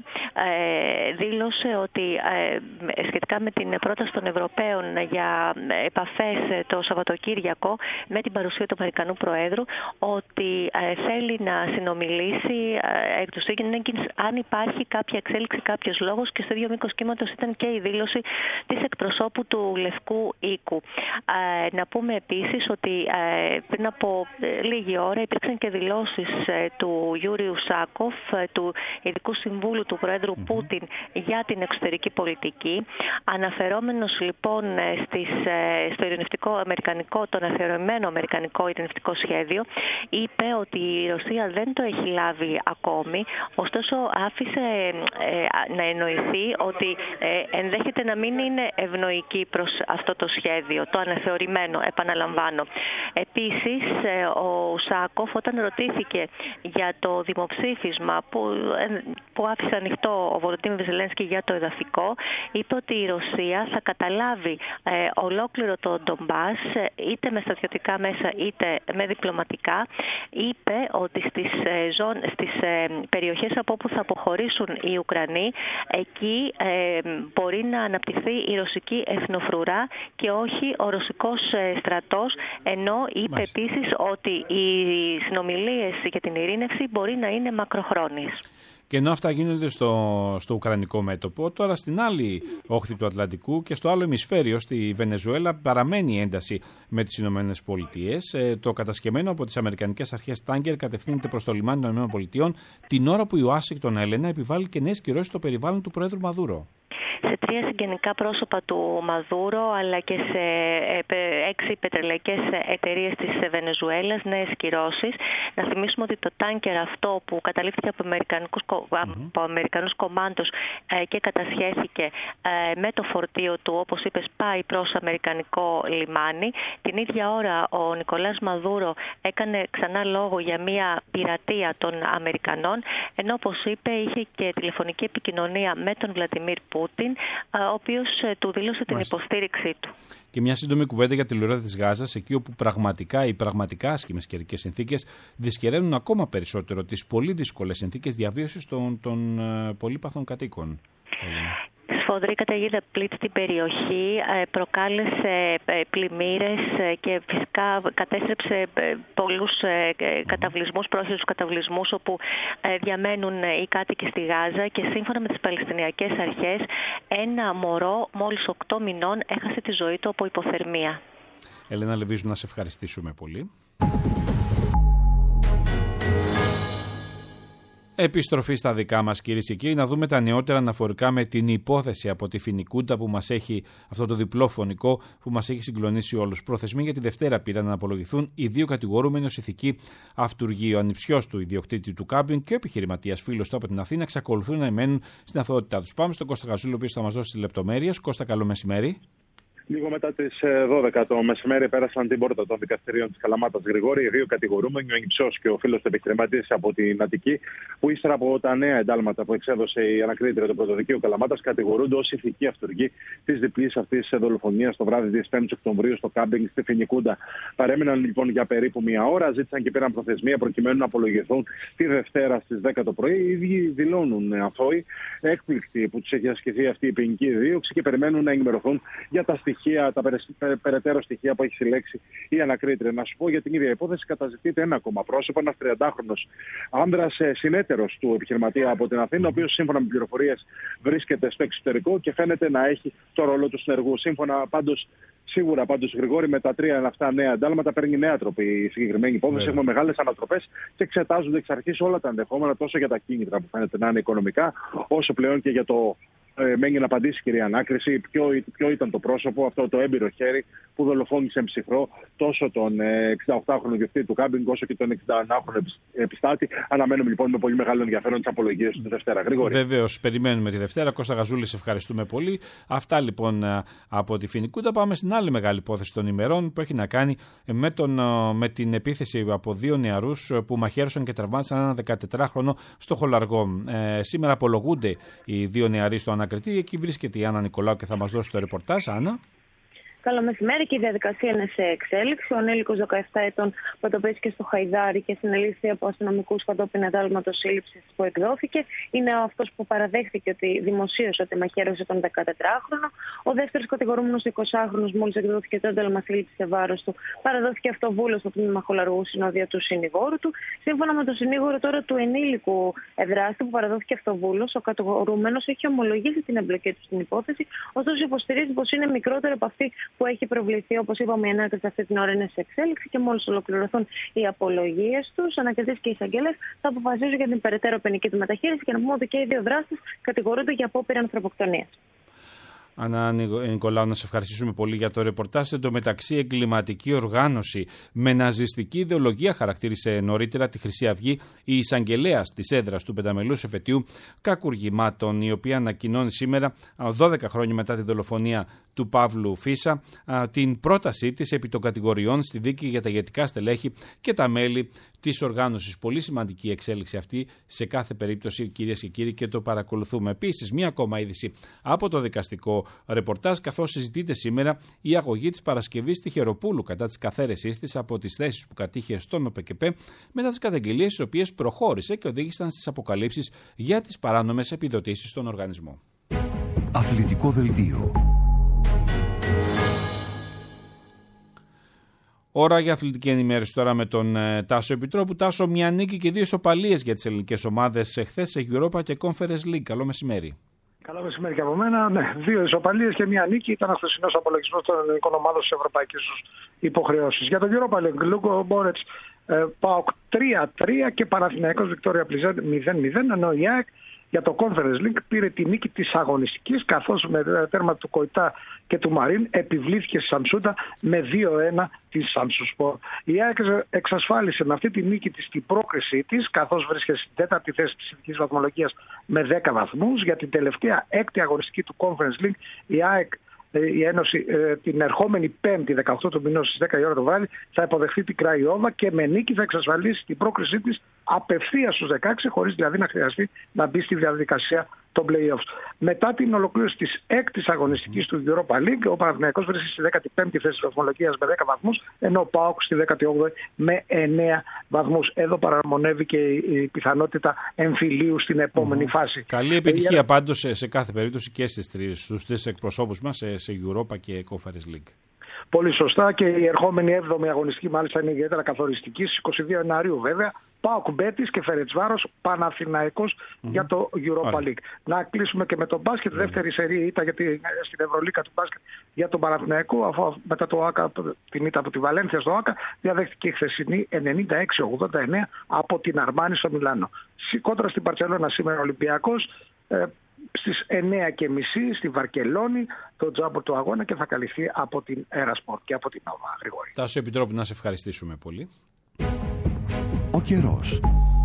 δήλωσε ότι σχετικά με την πρόταση των Ευρωπαίων για επαφές το Σαββατοκύριακο με την παρουσία του Αμερικανού Προέδρου, ότι θέλει να συνομιλήσει εκ του σύνεγγυς αν υπάρχει κάποια εξέλιξη, κάποιος λόγος, και στο ίδιο μήκος κύματος ήταν και η δήλωση της εκπροσώπου του Λευκού Οίκου. Να πούμε επίσης ότι πριν από λίγη ώρα υπήρξαν και δηλώσεις του Γιούριου Σάκοφ, του Ειδικού Συμβούλου του Προέδρου mm-hmm. Πούτιν για την εξωτερική πολιτική, αναφερόμενος λοιπόν στις, στο ειρηνευτικό αμερικανικό, το αναθεωρημένο αμερικανικό ειρηνευτικό σχέδιο, είπε ότι η Ρωσία δεν το έχει λάβει ακόμη, ωστόσο άφησε ε, να εννοηθεί αναρωτηθεί ότι ε, ενδέχεται να μην είναι ευνοϊκή προς αυτό το σχέδιο, το αναθεωρημένο, επαναλαμβάνω. Επίσης, ε, ο Ουσάκοφ όταν ρωτήθηκε για το δημοψήφισμα που, ε, που άφησε ανοιχτό ο Βολοντίμιρ Ζελένσκι για το εδαφικό, είπε ότι η Ρωσία θα καταλάβει ε, ολόκληρο το Ντομπάς, είτε με στρατιωτικά μέσα είτε με διπλωματικά. Είπε ότι στις, ε, ζων, στις ε, περιοχές από όπου θα αποχωρήσουν οι Ουκρανοί, εκεί ε, μπορεί να αναπτυχθεί η ρωσική εθνοφρουρά και όχι ο ρωσικός ε, στρατός, ενώ είπε επίσης ότι οι συνομιλίες για την ειρήνευση μπορεί να είναι μακροχρόνιες.
Και ενώ αυτά γίνονται στο, στο ουκρανικό μέτωπο, τώρα στην άλλη όχθη του Ατλαντικού και στο άλλο ημισφαίριο, στη Βενεζουέλα, παραμένει η ένταση με τις Ηνωμένες Πολιτείες. Ε, το κατασκευμένο από τις Αμερικανικές αρχές τάνκερ κατευθύνεται προς το λιμάνι των Ηνωμένων Πολιτειών την ώρα που η Ουάσιγκτον Έλενα επιβάλλει και νέες κυρώσεις στο περιβάλλον του Προέδρου Μαδούρο.
Σε τρία συγγενικά πρόσωπα του Μαδούρο, αλλά και σε έξι πετρελαϊκές εταιρείες της Βενεζουέλας, νέες κυρώσεις. Να θυμίσουμε ότι το τάνκερ αυτό που καταλήφθηκε από Αμερικανούς, mm-hmm. από Αμερικανούς κομμάντος και κατασχέθηκε με το φορτίο του, όπως είπες, πάει προς Αμερικανικό λιμάνι. Την ίδια ώρα ο Νικολάς Μαδούρο έκανε ξανά λόγο για μια πειρατεία των Αμερικανών, ενώ όπως είπε είχε και τηλεφωνική επικοινωνία με τον Βλαντιμίρ Πούτιν, ο οποίος του δήλωσε την Μάλιστα. υποστήριξή του.
Και μια σύντομη κουβέντα για τη λωρίδα της Γάζας, εκεί όπου πραγματικά οι πραγματικά άσχημες καιρικές συνθήκες δυσκεραίνουν ακόμα περισσότερο τις πολύ δύσκολες συνθήκες διαβίωσης των, των πολύπαθων κατοίκων.
Σφοδρή καταιγίδα πλήττει την περιοχή, προκάλεσε πλημμύρες και φυσικά κατέστρεψε πολλούς καταβλισμούς, πρόσθετους καταβλισμούς όπου διαμένουν οι κάτοικοι στη Γάζα, και σύμφωνα με τις Παλαιστινιακές αρχές ένα μωρό μόλις οκτώ μηνών έχασε τη ζωή του από υποθερμία.
Ελένα Λεβίζου, να σε ευχαριστήσουμε πολύ. Επιστροφή στα δικά μας, κυρίες και κύριοι, να δούμε τα νεότερα αναφορικά με την υπόθεση από τη Φινικούντα που μας έχει, αυτό το διπλό φωνικό που μας έχει συγκλονίσει όλους. Προθεσμοί για τη Δευτέρα πήραν να απολογηθούν οι δύο κατηγορούμενοι ως ηθική αυτουργοί. Ο ανιψιός του ιδιοκτήτη του κάμπινγκ και ο επιχειρηματίας φίλος του από την Αθήνα εξακολουθούν να μένουν στην αθωότητά τους. Πάμε στον Κώστα Γαζούλη, ο οποίος θα μας δώσει τις λεπτομέρειες. Κώστα, καλό μεσημέρι.
Λίγο μετά τις δώδεκα το μεσημέρι πέρασαν την πόρτα των δικαστηρίων της Καλαμάτας Γρηγόρη οι δύο κατηγορούμενοι, ο ανιψιός και ο φίλος του επιχειρηματίας από την Αττική, που ύστερα από τα νέα εντάλματα που εξέδωσε η ανακρίτρια του Πρωτοδικείου Καλαμάτας κατηγορούνται ως ηθική αυτουργοί της διπλής αυτής δολοφονίας το βράδυ της πέμπτης Οκτωβρίου στο κάμπινγκ στη Φινικούντα. Παρέμειναν λοιπόν για περίπου μία ώρα, ζήτησαν και πήραν προθεσμία προκειμένου να απολογηθούν τη Δευτέρα στις δέκα το πρωί. Οι ίδιοι δηλώνουν αθώοι, έκπληκτοι που τους έχει ασκηθεί αυτή η ποινική δίωξη και περιμένουν να ενημερωθούν για τα στοιχεία. Τα περαιτέρω στοιχεία που έχει συλλέξει η ανακρίτρια. Να σου πω για την ίδια υπόθεση, καταζητείται ένα ακόμα πρόσωπο, ένας τριαντάχρονος άνδρας συνέτερος του επιχειρηματία από την Αθήνα, ο οποίος σύμφωνα με πληροφορίες βρίσκεται στο εξωτερικό και φαίνεται να έχει το ρόλο του συνεργού. Σύμφωνα πάντως, σίγουρα πάντως Γρηγόρη, με τα τρία αυτά νέα εντάλματα παίρνει νέα τροπή η συγκεκριμένη υπόθεση. Yeah. Έχουμε μεγάλες ανατροπές και εξετάζονται εξ αρχής όλα τα ενδεχόμενα, τόσο για τα κίνητρα που φαίνεται να είναι οικονομικά, όσο πλέον και για το. Ε, μένει να απαντήσει η κυρία Ανάκριση ποιο, ποιο ήταν το πρόσωπο, αυτό το έμπειρο χέρι που δολοφόνησε ψυχρό τόσο τον ε, εξήντα οκτάχρονο ιδιοκτήτη του κάμπινγκ όσο και τον εξήντα ενάχρονο επιστάτη. Αναμένουμε λοιπόν με πολύ μεγάλο ενδιαφέρον τις απολογίες του τη Δευτέρα. Γρηγόρη.
Βεβαίως, περιμένουμε τη Δευτέρα. Κώστα Γαζούλη, σε ευχαριστούμε πολύ. Αυτά λοιπόν από τη Φινικούντα. Πάμε στην άλλη μεγάλη υπόθεση των ημερών που έχει να κάνει με, τον, με την επίθεση από δύο νεαρούς που μαχαίρωσαν και τραυμάτισαν έναν δεκατετράχρονο στο Χολαργό. Ε, σήμερα απολογούνται οι δύο νεαροί στο ανακριτή. Εκεί βρίσκεται η Άννα Νικολάου και θα μας δώσει το ρεπορτάζ. Άννα.
Καλό μεσημέρι, και η διαδικασία είναι σε εξέλιξη. Ο ανήλικος δεκαεπτά ετών που εντοπίστηκε στο Χαϊδάρι και συνελήφθη από αστυνομικούς κατόπιν εντάλματος σύλληψης που εκδόθηκε είναι αυτός που παραδέχθηκε ότι δημοσίως ότι μαχαίρωσε τον δεκατετράχρονο. Ο δεύτερος κατηγορούμενος εικοσάχρονος, μόλις εκδόθηκε το ένταλμα σύλληψης σε βάρος του, παραδόθηκε αυτοβούλος στο τμήμα Χολαργού συνοδεία του συνηγόρου του. Σύμφωνα με τον συνήγορο τώρα του ενήλικου δράστη που παραδόθηκε αυτοβούλος, ο κατηγορούμενος έχει ομολογήσει την εμπλοκή του στην υπόθεση, ωστόσο υποστηρίζει πως είναι μικρότερο από αυτή που έχει προβληθεί. Όπως είπαμε, η ανάκριση αυτή την ώρα είναι σε εξέλιξη και μόλις ολοκληρωθούν οι απολογίες τους, ανακριτής και οι εισαγγελές θα αποφασίζουν για την περαιτέρω ποινική του μεταχείριση, και να πούμε ότι και οι δύο δράστες κατηγορούνται για απόπειρα ανθρωποκτονίας.
Ανά Νικολάου, να σε ευχαριστήσουμε πολύ για το ρεπορτάζ. Εν τω μεταξύ, εγκληματική οργάνωση με ναζιστική ιδεολογία χαρακτήρισε νωρίτερα τη Χρυσή Αυγή η εισαγγελέας της έδρας του πενταμελούς εφετείου κακουργημάτων, η οποία ανακοινώνει σήμερα, δώδεκα χρόνια μετά τη δολοφονία του Παύλου Φίσα, την πρότασή της επί των κατηγοριών στη δίκη για τα ηγετικά στελέχη και τα μέλη της οργάνωσης. Πολύ σημαντική εξέλιξη αυτή σε κάθε περίπτωση, κυρίες και κύριοι, και το παρακολουθούμε. Επίσης, μία ακόμα είδηση από το δικαστικό ρεπορτάζ, καθώς συζητείται σήμερα η αγωγή της Παρασκευής Τυχεροπούλου κατά της καθαίρεσής της από τις θέσεις που κατήχε στον ΟΠΕΚΕΠΕ, μετά τις καταγγελίες τις οποίες προχώρησε και οδήγησαν στις αποκαλύψεις για τις παράνομες επιδοτήσεις στον οργανισμό.
Αθλητικό δελτίο.
Ώρα για αθλητική ενημέρωση τώρα με τον ε, Τάσο Επιτρόπου. Τάσο, μια νίκη και δύο ισοπαλίες για τις ελληνικές ομάδες εχθές σε Europa και Conference League. Καλό μεσημέρι.
Καλό μεσημέρι και από μένα. Ναι, δύο ισοπαλίες και μια νίκη ήταν ο χθεσινός απολογισμός των ελληνικών ομάδων στις ευρωπαϊκές υποχρεώσεις. Για τον Europa League, Λούκο Μπόρετς, ε, ΠΑΟΚ τρία τρία και Παναθηναϊκός Βικτόρια Πλιζάν μηδέν μηδέν, ενώ η ΑΕΚ για το Conference League πήρε τη νίκη της αγωνιστικής, καθώς με τέρμα του Κοϊτά και του Μαρίν επιβλήθηκε στη Σαμσούτα με δύο ένα της Σαμσουσπορ. Η ΑΕΚ εξασφάλισε με αυτή τη νίκη της την πρόκρισή της, καθώς βρίσκεται στην τέταρτη θέση της ειδικής βαθμολογίας με δέκα βαθμούς. Για την τελευταία έκτη αγωνιστική του Conference League, η ΑΕΚ, η Ένωση, την ερχόμενη Πέμπτη, δεκαοκτώ του μηνός στις δέκα η ώρα το βράδυ, θα υποδεχθεί την Κραϊόβα και με νίκη θα εξασφαλίσει την πρόκρισή της απευθείας στους δεκαέξι, χωρίς δηλαδή να χρειαστεί να μπει στη διαδικασία των play-offs. Μετά την ολοκλήρωση της έκτης αγωνιστικής του Europa League, ο Παναθηναϊκός βρίσκεται στη δέκατη πέμπτη θέση της βαθμολογίας με δέκα βαθμούς, ενώ ο ΠΑΟΚ στη δέκατη όγδοη με εννέα βαθμούς. Εδώ παραμονεύει και η πιθανότητα εμφυλίου στην επόμενη mm. φάση.
Καλή επιτυχία ε, πάντως σε, σε κάθε περίπτωση και στις τρεις, στους τρεις εκπροσώπους μας σε, σε Europa και Conference League.
Πολύ σωστά, και η ερχόμενη έβδομη αγωνιστική μάλιστα είναι ιδιαίτερα καθοριστική, στις είκοσι δύο Ιανουαρίου βέβαια. ΠΑΟΚ Μπέτης και Φερετσβάρος Παναθηναϊκός mm-hmm. για το Europa League. Να κλείσουμε και με τον μπάσκετ. Mm-hmm. Δεύτερη σερί ήταν στην Ευρωλίκα του μπάσκετ για τον Παναθηναϊκό, αφού μετά το ΆΚΑ, την ήττα από τη Βαλένθια στο ΆΚΑ, διαδέχτηκε η χθεσινή ενενήντα έξι ογδόντα εννέα από την Αρμάνι στο Μιλάνο. Κόντρα στην Μπαρσελόνα σήμερα Ολυμπιακός. Ε, στις εννέα και μισή στη Βαρκελόνη το τζάμπο του αγώνα και θα καλυφθεί από την Αερασπορ και από την Νόβα. Γρηγόρη.
Τάσο Επιτρόπου, να σε ευχαριστήσουμε πολύ.
Ο καιρός.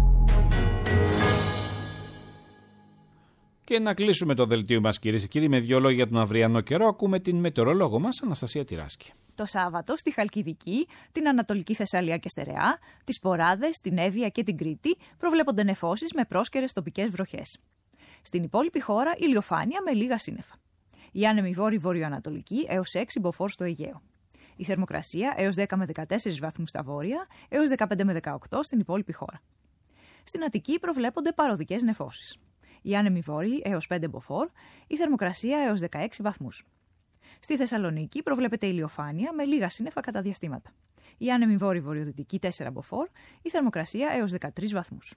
Και να κλείσουμε το δελτίο μας, κυρίες και κύριοι, με δύο λόγια για τον αυριανό καιρό. Ακούμε την μετεωρολόγο μας, Αναστασία Τυράσκη.
Το Σάββατο στη Χαλκιδική, την Ανατολική Θεσσαλία και Στερεά, τις Ποράδες, την Εύβοια και την Κρήτη προβλέπονται νεφώσεις με πρόσκαιρες τοπικές βροχές. Στην υπόλοιπη χώρα ηλιοφάνεια με λίγα σύννεφα. Η άνεμη βόρειο-βορειοανατολική έως έξι μποφόρ στο Αιγαίο. Η θερμοκρασία έως δέκα με δεκατέσσερις βαθμούς στα βόρεια, έως δεκαπέντε με δεκαοκτώ στην υπόλοιπη χώρα. Στην Αττική προβλέπονται παροδικές νεφώσεις. Η άνεμη βόρειη έως πέντε μποφόρ, η θερμοκρασία έως δεκαέξι βαθμούς. Στη Θεσσαλονίκη προβλέπεται ηλιοφάνεια με λίγα σύννεφα κατά διαστήματα. Η άνεμη βόρειο-βορειοδυτική τέσσερα μποφόρ, η θερμοκρασία έως δεκατρείς βαθμούς.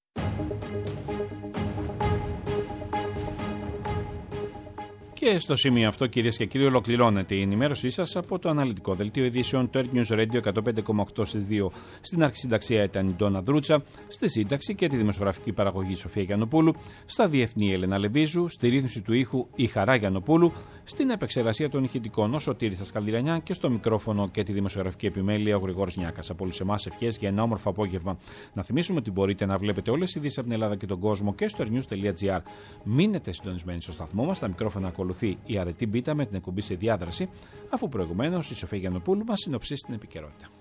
Και στο σημείο αυτό, κυρίες και κύριοι, ολοκληρώνεται η ενημέρωσή σας από το αναλυτικό δελτίο ειδήσεων του Earth News Radio εκατόν πέντε κόμμα οκτώ στις δύο. Στην αρχισυνταξία ήταν η Ντόνα Δρούτσα, στη σύνταξη και τη δημοσιογραφική παραγωγή Σοφία Γιαννοπούλου, στα διεθνή Έλενα Λεβίζου, στη ρύθμιση του ήχου η Χαρά Γιαννοπούλου, στην επεξεργασία των ηχητικών ο Σωτήρης Ασκαλδηρανιά και στο μικρόφωνο και τη δημοσιογραφική επιμέλεια ο Γρηγόρης Νιάκας. Από όλους εμάς ευχές για ένα όμορφο απόγευμα. Να θυμίσουμε ότι μπορείτε να βλέπετε όλες τις ειδήσεις από την Ελλάδα και τον κόσμο και στο airnews τελεία gr. Μείνετε συντονισμένοι στο σταθμό μας, τα μικρόφωνα ακολουθεί η αρετή Μπίτα με την εκπομπή σε διάδραση, αφού προηγουμένως η Σοφία Γιαννοπούλου μας συνοψίσει την επικαιρότητα.